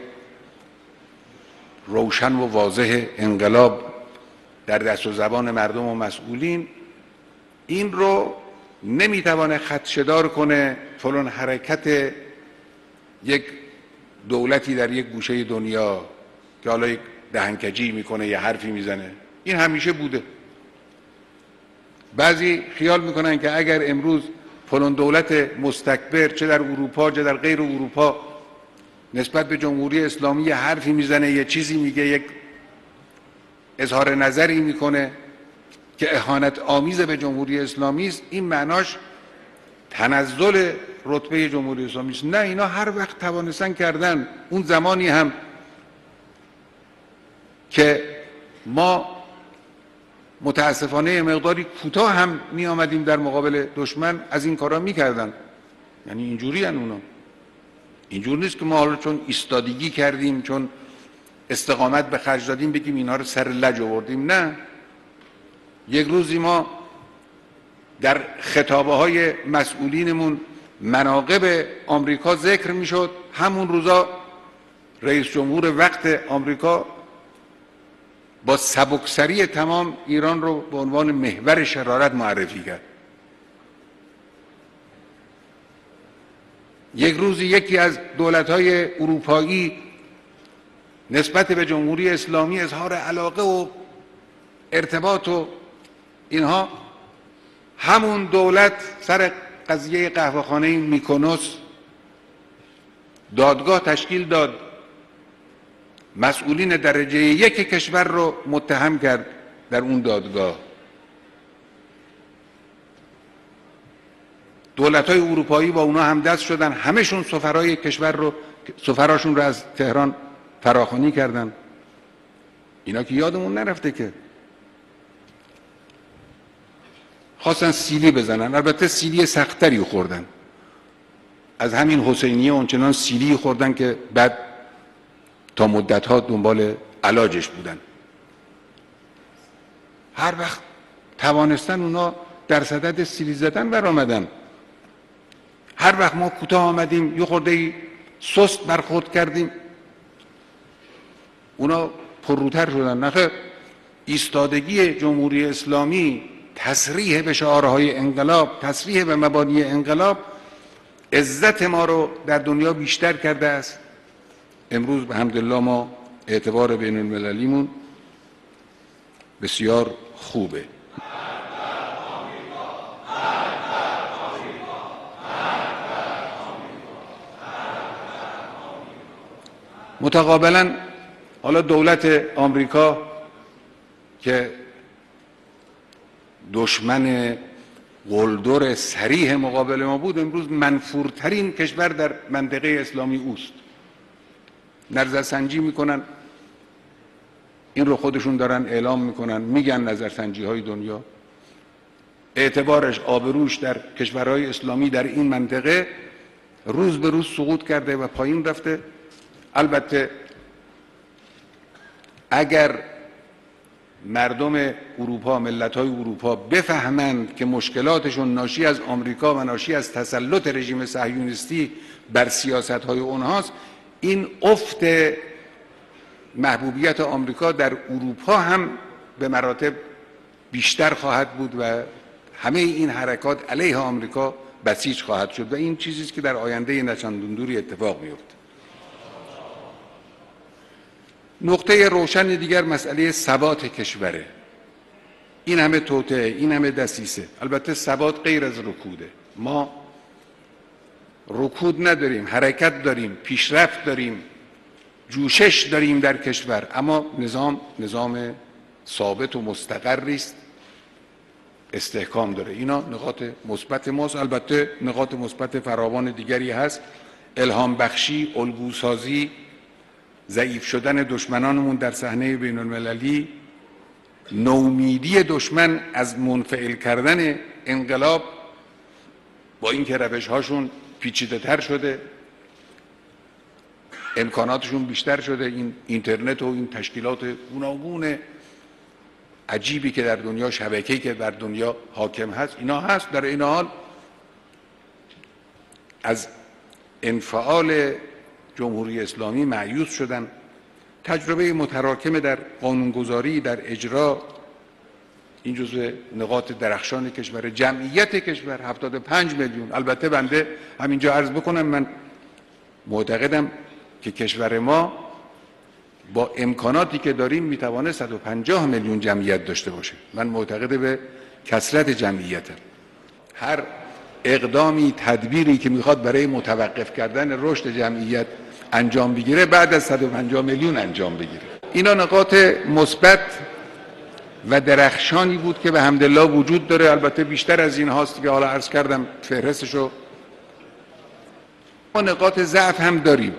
روشن و واضح انقلاب در دست و زبان مردم و مسئولین، این رو نمیتوانه خدشه‌دار کنه فلان حرکت یک دولتی در یک گوشه دنیا که حالا یک دهنکجی میکنه یا حرفی میزنه. این همیشه بوده. بعضی خیال میکنن که اگر امروز فلان دولت مستکبر چه در اروپا چه در غیر اروپا نسبت به جمهوری اسلامی یه حرفی میزنه، یه چیزی میگه، یک اظهار نظری میکنه که اهانت آمیز به جمهوری اسلامی است، این معناش تنزل رتبه جمهوری اسلامی است. نه، اینا هر وقت توانستن کردن. اون زمانی هم که ما متاسفانه مقداری کوتاه هم می آمدیم در مقابل دشمن، از این کارا می کردن. یعنی اینجوری هن اونا. اینجور نیست که ما حالا چون ایستادگی کردیم، چون استقامت به خرج دادیم بگیم اینها رو سر لج آوردیم. نه، یک روزی ما در خطابه های مسئولینمون مناقب آمریکا ذکر می شد، همون روزا رئیس جمهور وقت آمریکا با سبکسری تمام ایران رو به عنوان محور شرارت معرفی کرد. یک روزی یکی از دولت‌های اروپایی نسبت به جمهوری اسلامی اظهار علاقه و ارتباط و اینها، همون دولت سر قضیه قهوه‌خانه میکونوس دادگاه تشکیل داد، مسئولین درجه یک کشور رو متهم کرد در اون دادگاه. دولت‌های اروپایی با اونا هم دست شدن، همه‌شون سفرای کشور رو سفراشون رو از تهران فراخوانی کردن. اینا که یادمون نرفته که خواستن سیلی بزنن، البته سیلی سختری خوردن، از همین حسینیه اونچنان سیلی خوردن که بعد تا مدت‌ها دنبال علاجش بودن. هر وقت توانستن اونا در صدد سیلی زدن برآمدن. هر وقت ما کوتاه آمدیم یه خورده سست برخورد کردیم اونا پرروتر شدن. نخیر، ایستادگی جمهوری اسلامی، تصریح به شعارهای انقلاب، تصریح به مبانی انقلاب عزت ما رو در دنیا بیشتر کرده است. امروز به حمدالله ما اعتبار بین المللیمون بسیار خوبه. متقابلا حالا دولت آمریکا که دشمن قلدر صریح مقابل ما بود، امروز منفورترین کشور در منطقه اسلامی اوست. نظرسنجی میکنن، این رو خودشون دارن اعلام میکنن، میگن نظرسنجی های دنیا اعتبارش، آبروش در کشورهای اسلامی در این منطقه روز به روز سقوط کرده و پایین رفته. البته اگر مردم اروپا، ملت‌های اروپا بفهمند که مشکلاتشون ناشی از آمریکا و ناشی از تسلط رژیم صهیونیستی بر سیاست‌های اونهاست، این افت محبوبیت آمریکا در اروپا هم به مراتب بیشتر خواهد بود و همه این حرکات علیه آمریکا بسیج خواهد شد و این چیزی است که در آینده نچندان دوری اتفاق میفته. نقطه روشن دیگر مسئله ثبات کشوره. این همه توطئه، این همه دسیسه. البته ثبات غیر از رکوده. ما رکود نداریم، حرکت داریم، پیشرفت داریم، جوشش داریم در کشور، اما نظام نظام ثابت و مستقری است، استحکام داره. اینا نقاط مثبت ماست. البته نقاط مثبت فراوان دیگری هست. الهام بخشی، الگوسازی، ضعیف شدن دشمنانمون در صحنه بین المللی، نومیدی دشمن از منفعل کردن انقلاب با اینکه روش‌هاشون پیچیده تر شده، امکاناتشون بیشتر شده، این اینترنت و این تشکیلات گوناگون عجیبی که در دنیا، شبکه‌ای که در دنیا حاکم هست، اینا هست. در این حال از انفعال جمهوری اسلامی مایوس شدن. تجربه متراکم در قانونگذاری، در اجرا، این جزء نقاط درخشان کشور. جمعیت کشور هفتاد و پنج میلیون. البته بنده همینجا عرض بکنم من معتقدم که کشور ما با امکاناتی که داریم میتوانه صد و پنجاه میلیون جمعیت داشته باشه. من معتقد به کثرت جمعیتم. هر اقدامی، تدبیری که میخواد برای متوقف کردن رشد جمعیت انجام بگیره بعد از صد و پنجاه میلیون انجام بگیره. اینا نقاط مثبت و درخشانی بود که به حمدالله وجود داره. البته بیشتر از این هاست که حالا عرض کردم فهرستشو. ما نقاط ضعف هم داریم.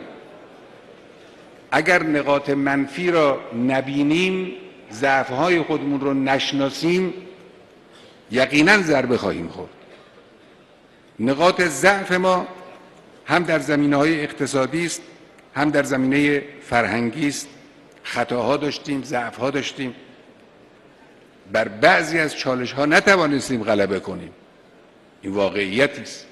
اگر نقاط منفی را نبینیم، ضعف‌های خودمون رو نشناسیم، یقیناً ضربه خواهیم خورد. نقاط ضعف ما هم در زمینه‌های اقتصادی است، هم در زمینه فرهنگی است. خطاها داشتیم، ضعف‌ها داشتیم. بر بعضی از چالش‌ها نتوانستیم غلبه کنیم. این واقعیتی است.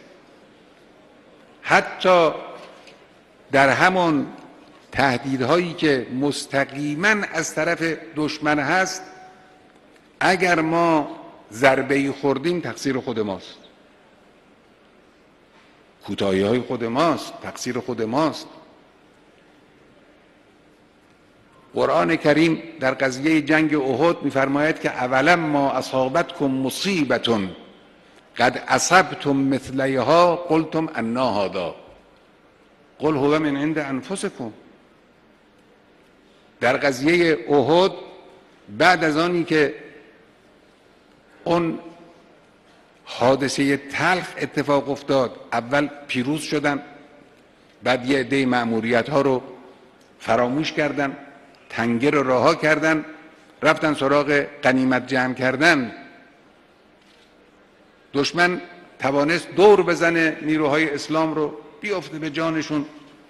حتی در همان تهدیدهایی که مستقیما از طرف دشمن هست، اگر ما ضربه‌ای خوردیم تقصیر خود ماست. کوتاهی‌های خود ماست، تقصیر خود ماست. قرآن کریم در قضیه جنگ احد می‌فرماید که اولا ما اصابتکم مصیبتون قد اصبتم مثلیها قلتم انا هذا قل هو من عند انفسکم. در قضیه احد بعد از آنی که اون حادثه تلخ اتفاق افتاد. اول پیروز شدن، بعد یه عده مأموریت ها رو فراموش کردن، تنگه رو رها کردن، رفتن سراغ غنیمت جمع کردن. دشمن توانست دور بزنه نیروهای اسلام رو، بیافته به جانشون،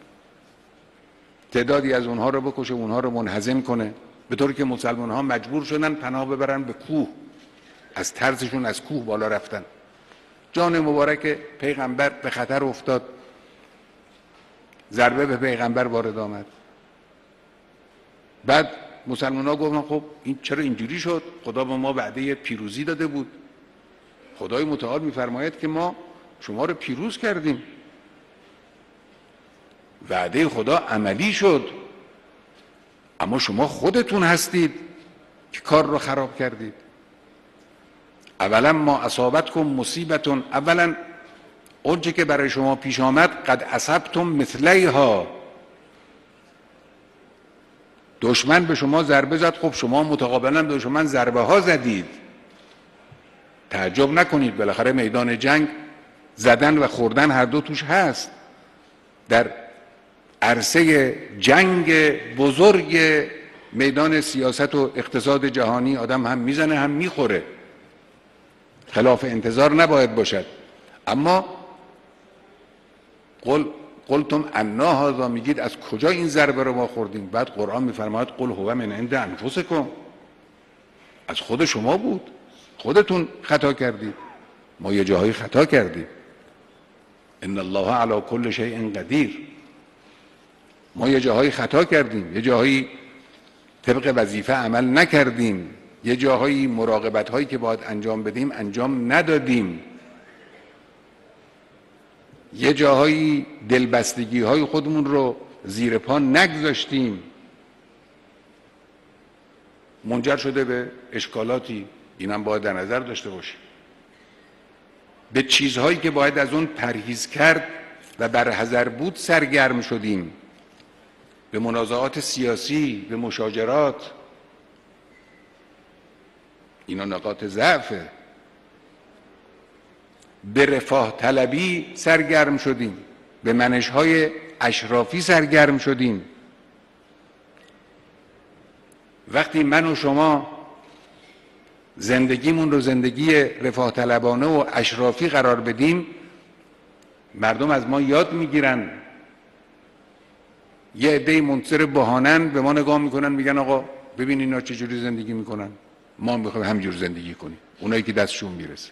تعدادی از اونها رو بکشه، اونها رو منهزم کنه، به طوری که مسلمان ها مجبور شدن پناه ببرن به کوه. از ترسشون از کوه بالا رفتن. جان مبارک پیغمبر به خطر افتاد، ضربه به پیغمبر وارد آمد. بعد مسلمان ها گفتن خب این چرا اینجوری شد؟ خدا به ما وعده پیروزی داده بود. خدای متعال میفرماید که ما شما رو پیروز کردیم. وعده خدا عملی شد، اما شما خودتون هستید که کار رو خراب کردید. اولا ما اصابتکم مصیبتون، اولا اونچه که برای شما پیش آمد قد اصبتم مثلیها. دشمن به شما ضربه زد، خب شما متقابلا به دشمن ضربه ها زدید. تعجب نکنید، بالاخره میدان جنگ زدن و خوردن هر دو توش هست. در عرصه جنگ بزرگ میدان سیاست و اقتصاد جهانی آدم هم میزنه هم میخوره، خلاف انتظار نباید باشد. اما قل قلتم انا هذا، میگید از کجا این ضربه رو ما خوردیم؟ بعد قرآن میفرماید قل هو من عند انفسکم، از خود شما بود، خودتون خطا کردید. ما یه جاهایی خطا کردیم. ان الله علی کل شیء قدیر. ما یه جاهایی خطا کردیم، یه جاهایی طبق وظیفه عمل نکردیم، یه جاهایی مراقبت هایی که باید انجام بدیم انجام ندادیم، یه جاهایی دلبستگی های خودمون رو زیر پا نگذاشتیم، منجر شده به اشکالاتی. اینم باید در نظر داشته باشیم. به چیزهایی که باید از اون پرهیز کرد و برحذر بود سرگرم شدیم، به منازعات سیاسی، به مشاجرات. اینا نقاط ضعفه. به رفاه طلبی سرگرم شدیم، به منش‌های اشرافی سرگرم شدیم. وقتی من و شما زندگیمون رو زندگی رفاه طلبانه و اشرافی قرار بدیم، مردم از ما یاد میگیرن. یه عده منتصر بهانن به ما نگاه میکنن، میگن آقا ببین اینا چجوری زندگی میکنن، ما هم میخوایم همینجور زندگی کنیم، اونایی که دستشون میرسه.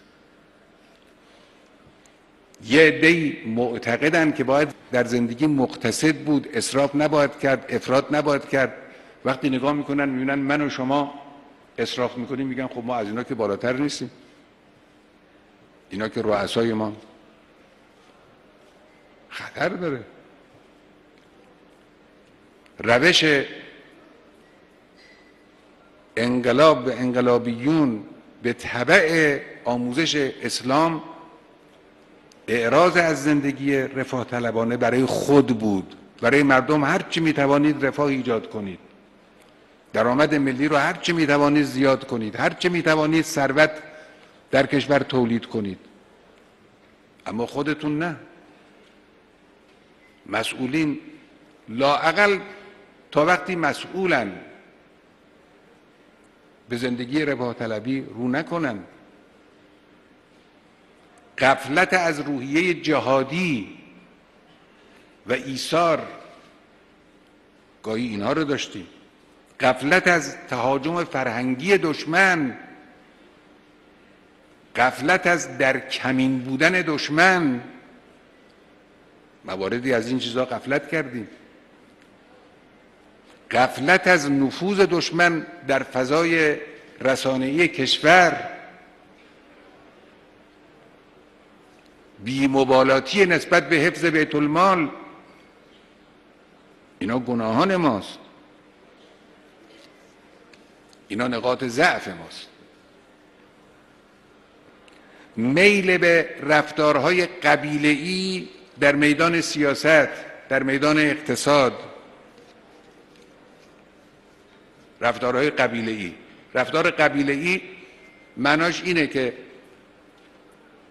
یه عده معتقدن که باید در زندگی مقتصد بود، اسراف نباید کرد، افراط نباید کرد. وقتی نگاه میکنن میبینن من و شما اسراف میکنیم، میگن خب ما از اینا که بالاتر نیستیم، اینا که رؤسای ما. خطر داره. روش انقلاب و انقلابیون به تبع آموزش اسلام اعراض از زندگی رفاه طلبانه برای خود بود. برای مردم هر چی میتوانید رفاه ایجاد کنید، درآمد ملی رو هر چی میتوانید زیاد کنید، هر چی میتوانید ثروت در کشور تولید کنید، اما خودتون نه. مسئولین لااقل تا وقتی مسئولن به زندگی رفاه طلبی رو نکنن. غفلت از روحیه جهادی و ایثار، گاهی اینها رو داشتیم. غفلت از تهاجم فرهنگی دشمن، غفلت از در کمین بودن دشمن، مواردی از این چیزها غفلت کردیم. غفلت از نفوذ دشمن در فضای رسانه‌ای کشور، بی‌مبالاتی نسبت به حفظ بیت المال، اینا گناهان ماست، اینا نقاط ضعف ماست. میل به رفتارهای قبیله‌ای در میدان سیاست، در میدان اقتصاد، رفتارهای قبیله‌ای. رفتار قبیله‌ای معناش اینه که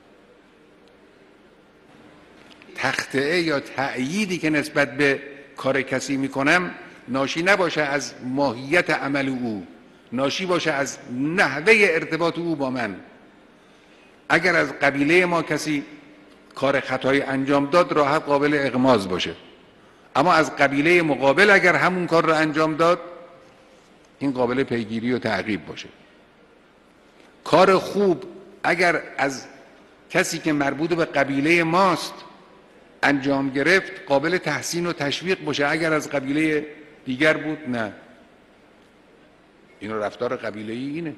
تخطئه یا تأییدی که نسبت به کار کسی میکنم ناشی نباشه از ماهیت عمل او، ناشی باشه از نحوه ارتباط او با من. اگر از قبیله ما کسی کار خطایی انجام داد راحت قابل اغماض باشه، اما از قبیله مقابل اگر همون کار رو انجام داد این قابل پیگیری و تعقیب باشه. کار خوب اگر از کسی که مربوط به قبیله ماست انجام گرفت قابل تحسین و تشویق باشه، اگر از قبیله دیگر بود نه. این رفتار قبیله‌ای اینه،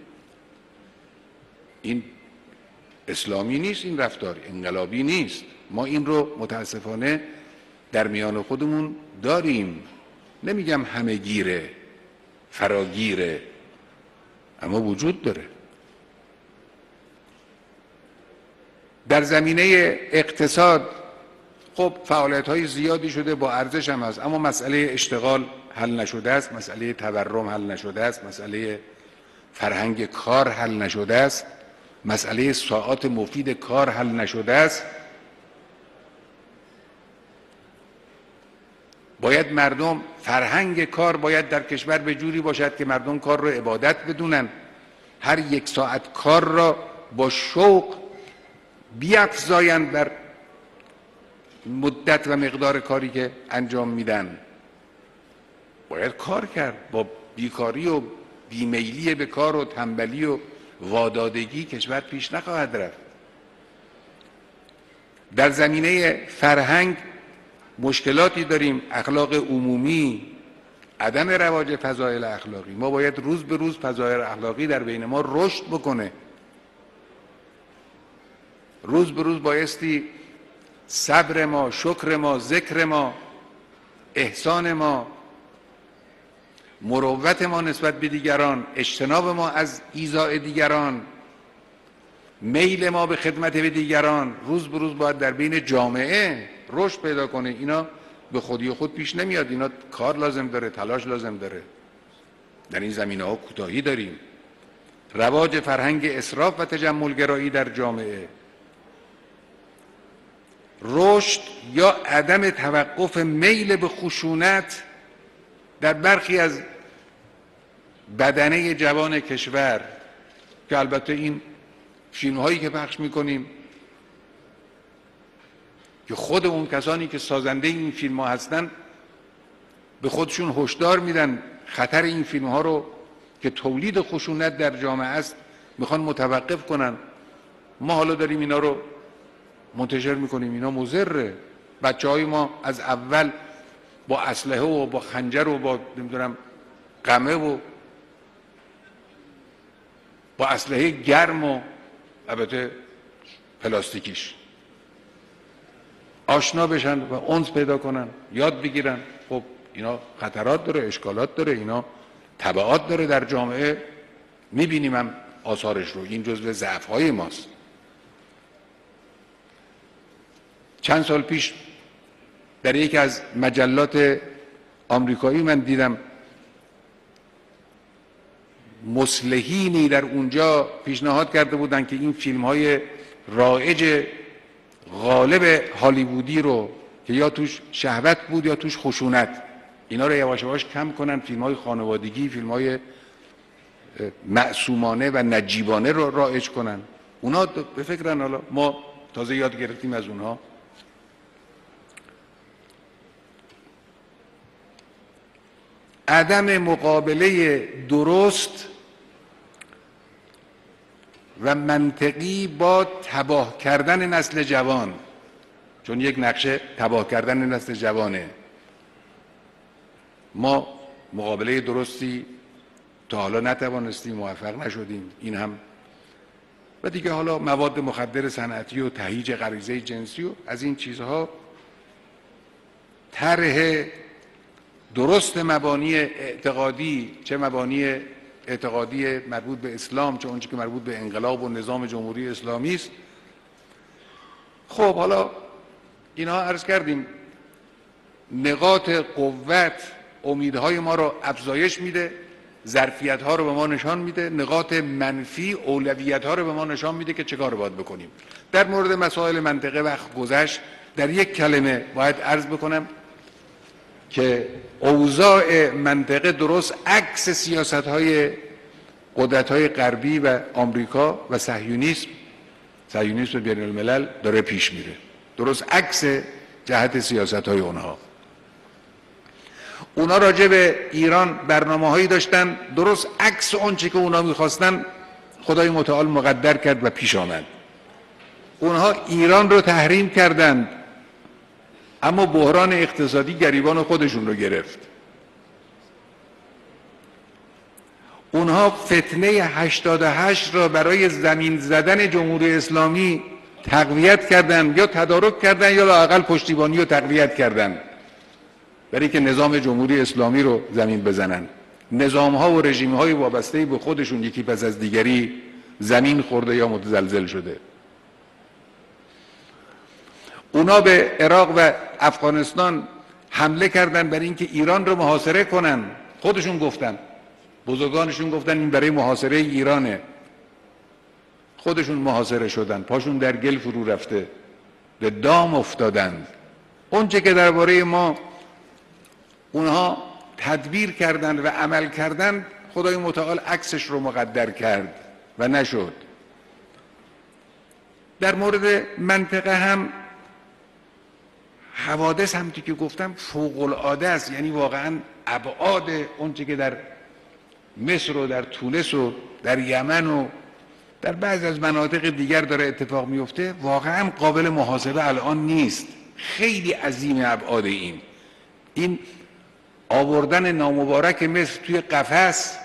این اسلامی نیست، این رفتار انقلابی نیست. ما این رو متاسفانه در میان خودمون داریم. نمیگم همه گیره، فراگیره، اما وجود داره. در زمینه اقتصاد خب فعالیت های زیادی شده، با ارزش هم هست، اما مسئله اشتغال حل نشده است، مسئله تورم حل نشده است، مسئله فرهنگ کار حل نشده است، مسئله ساعات مفید کار حل نشده است. باید مردم، فرهنگ کار باید در کشور به جوری باشد که مردم کار رو عبادت بدونن، هر یک ساعت کار را با شوق بیفزایند بر مدت و مقدار کاری که انجام میدن. باید کار کرد. با بیکاری و بیمیلی به کار و تنبلی و وادادگی کشور پیش نخواهد رفت. در زمینه فرهنگ مشکلاتی داریم، اخلاق عمومی، عدم رواج فضایل اخلاقی. ما باید روز به روز فضایل اخلاقی در بین ما رشد بکنه. روز به روز بایستی صبر ما، شکر ما، ذکر ما، احسان ما، مروت ما نسبت به دیگران، اجتناب ما از ایذاء دیگران، میل ما به خدمت به دیگران روز به روز باید در بین جامعه رشد پیدا کنه. اینا به خودی خود پیش نمیاد، اینا کار لازم داره، تلاش لازم داره. در این زمینه ها کوتاهی داریم. رواج فرهنگ اسراف و تجملگرایی در جامعه، رشد یا عدم توقف میل به خشونت در برخی از بدنه جوان کشور، که البته این فیلم هایی که پخش میکنیم که خود اون کسانی که سازنده این فیلم ها هستن به خودشون هشدار میدن خطر این فیلم ها رو که تولید خشونت در جامعه است میخوان متوقف کنن. ما حالا داریم اینا رو منتشر میکنیم، اینا مضره. بچه های ما از اول با اسلحه و با خنجر و با نمیدونم قمه و با اسلحه گرم و البته پلاستیکیش آشنا بشن و انس پیدا کنن، یاد بگیرن. خب اینا خطرات داره، اشکالات داره، اینا تبعات داره در جامعه. میبینیم هم آثارش رو. این جزو ضعف‌های ماست. چند سال پیش در یکی از مجلات آمریکایی من دیدم مصلحینی در اونجا پیشنهاد کرده بودن که این فیلم های رایج غالب هالیوودی رو که یا توش شهوت بود یا توش خشونت، اینا رو یواش یواش کم کنن، فیلم های خانوادگی، فیلم های معصومانه و نجیبانه رو رایج کنن. اونا به فکرن، حالا ما تازه یاد گرفتیم از اونها. عدم مقابله درست و منطقی با تباه کردن نسل جوان، چون یک نقشه تباه کردن نسل جوانه. ما مقابله درستی تا حالا نتوانستیم، موفق نشدیم. این هم و دیگه حالا مواد مخدر صنعتی و تهییج غریزه جنسی و از این چیزها. طرح درست مبانی اعتقادی، چه مبانی اعتقادی مربوط به اسلام، چه اونچه که مربوط به انقلاب و نظام جمهوری اسلامی است. خب حالا اینا عرض کردیم نقاط قوت امیدهای ما رو افزایش میده، ظرفیت ها رو به ما نشان میده، نقاط منفی اولویت ها رو به ما نشان میده که چه کار باید بکنیم. در مورد مسائل منطقه وقت گذشت، در یک کلمه باید عرض بکنم که اوضاع منطقه درست عکس سیاست‌های قدرت‌های غربی و آمریکا و صهیونیسم صهیونیسم بین الملل داره پیش میره، درست عکس جهت سیاست‌های اونها. اونا راجع به ایران برنامه‌هایی داشتن درست عکس آنچه که اونا می‌خواستن خدای متعال مقدر کرد و پیش آمد. اونها ایران رو تحریم کردند، اما بحران اقتصادی گریبان خودشون رو گرفت. اونها فتنه هشتاد و هشت را برای زمین زدن جمهوری اسلامی تقویت کردند، یا تدارک کردند یا لااقل پشتیبانی رو تقویت کردند برای که نظام جمهوری اسلامی رو زمین بزنن. نظام ها و رژیم های وابسته به خودشون یکی پس از دیگری زمین خورده یا متزلزل شده. اونا به عراق و افغانستان حمله کردن برای اینکه ایران رو محاصره کنن. خودشون گفتن، بزرگانشون گفتن این برای محاصره ایرانه. خودشون محاصره شدن، پاشون در گل فرو رفته، به دام افتادند. اونچه که درباره ما اونها تدبیر کردن و عمل کردن، خدای متعال عکسش رو مقدر کرد و نشد. در مورد منطقه هم حوادث هم که گفتم فوق العاده است، یعنی واقعا ابعاد اونچه که در مصر و در تونس و در یمن و در بعضی از مناطق دیگر داره اتفاق میفته واقعا قابل محاسبه الان نیست. خیلی عظیم ابعاد این این آوردن نامبارک مصر توی قفس،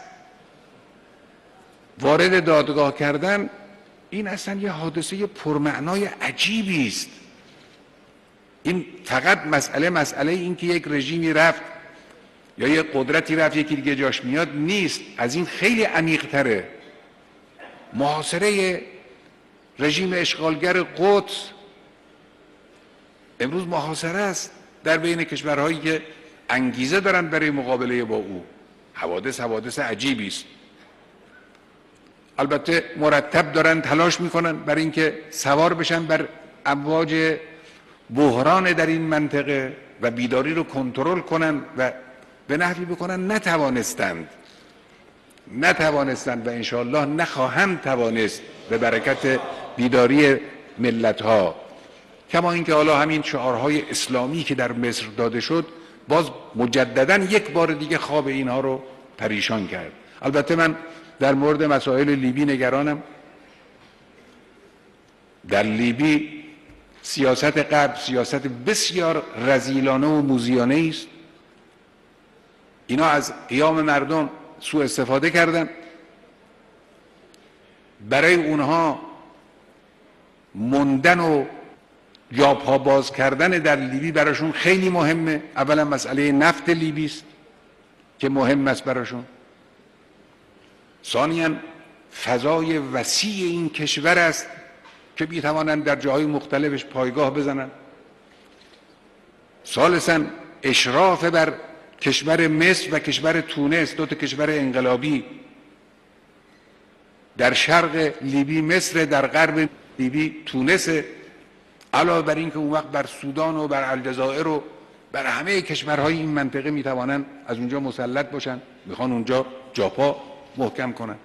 وارد دادگاه کردن، این اصلا یه حادثه پرمعنای عجیبی است. این فقط مسئله مسئله این که یک رژیمی رفت یا یک قدرتی رفت یکی دیگه جاش میاد نیست، از این خیلی عمیق‌تره. محاصره رژیم اشغالگر قدس امروز محاصره است در بین کشورهایی که انگیزه دارن برای مقابله با او. حوادث حوادث عجیبی است. البته مرتب دارن تلاش میکنن برای اینکه سوار بشن بر امواج بحران در این منطقه و بیداری رو کنترل کنن و به نحوی بکنن. نتوانستند نتوانستند و انشاءالله نخواهند توانست به برکت بیداری ملت ها. کما اینکه حالا همین شعارهای اسلامی که در مصر داده شد باز مجددا یک بار دیگه خواب اینها رو پریشان کرد. البته من در مورد مسائل لیبی نگرانم. در لیبی سیاست غرب سیاست بسیار رذیلانه و موذیانه است. اینا از قیام مردم سوء استفاده کردن. برای اونها موندن و یا پا باز کردن در لیبی براشون خیلی مهمه. اولا مسئله نفت لیبی است که مهم است براشون. ثانیاً فضای وسیع این کشور است که میتوانند در جاهای مختلفش پایگاه بزنند. ثالثاً اشراف بر کشور مصر و کشور تونس، دو تا کشور انقلابی، در شرق لیبی مصر، در غرب لیبی تونس، علاوه بر این که اون وقت بر سودان و بر الجزایر و بر همه کشورهای این منطقه میتوانند از اونجا مسلط باشن، میخوان اونجا جاپا محکم کنن،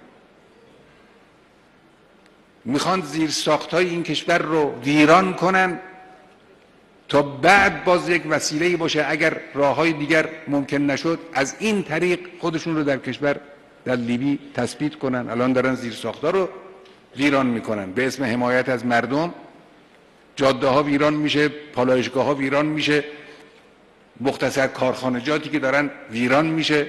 میخوان زیر ساختهای این کشور رو ویران کنن تا بعد باز یک وسیله‌ای باشه اگر راههای دیگر ممکن نشد از این طریق خودشون رو در کشور در لیبی تثبیت کنن. الان دارن زیر ساختها رو ویران میکنن به اسم حمایت از مردم. جاده ها ویران میشه، پالایشگاه ها ویران میشه، مختصر کارخانجاتی که دارن ویران میشه.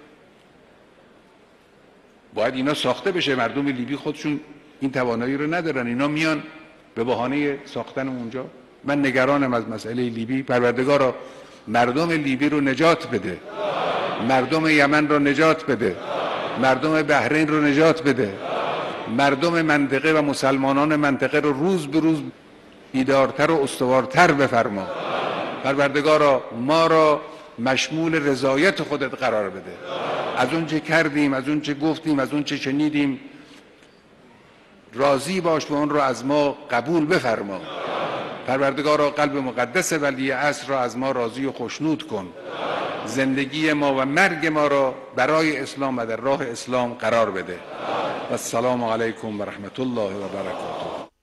باید اینا ساخته بشه. مردم لیبی خودشون این توانایی رو ندارن، اینا میان به بهانه ساختن اونجا. من نگرانم از مسئله لیبی. پروردگارا مردم لیبی رو نجات بده، مردم یمن رو نجات بده، مردم بحرین رو نجات بده، مردم منطقه و مسلمانان منطقه رو روز به روز بیدارتر و استوارتر بفرما. پروردگارا ما را مشمول رضایت خودت قرار بده. از اون چه کردیم، از اون چه گفتیم، از اون چه شنیدیم راضی باش و اون رو از ما قبول بفرما. پروردگارا قلب مقدس ولی عصر را از ما راضی و خوشنود کن. زندگی ما و مرگ ما را برای اسلام و در راه اسلام قرار بده. و السلام علیکم و رحمت الله و برکاته.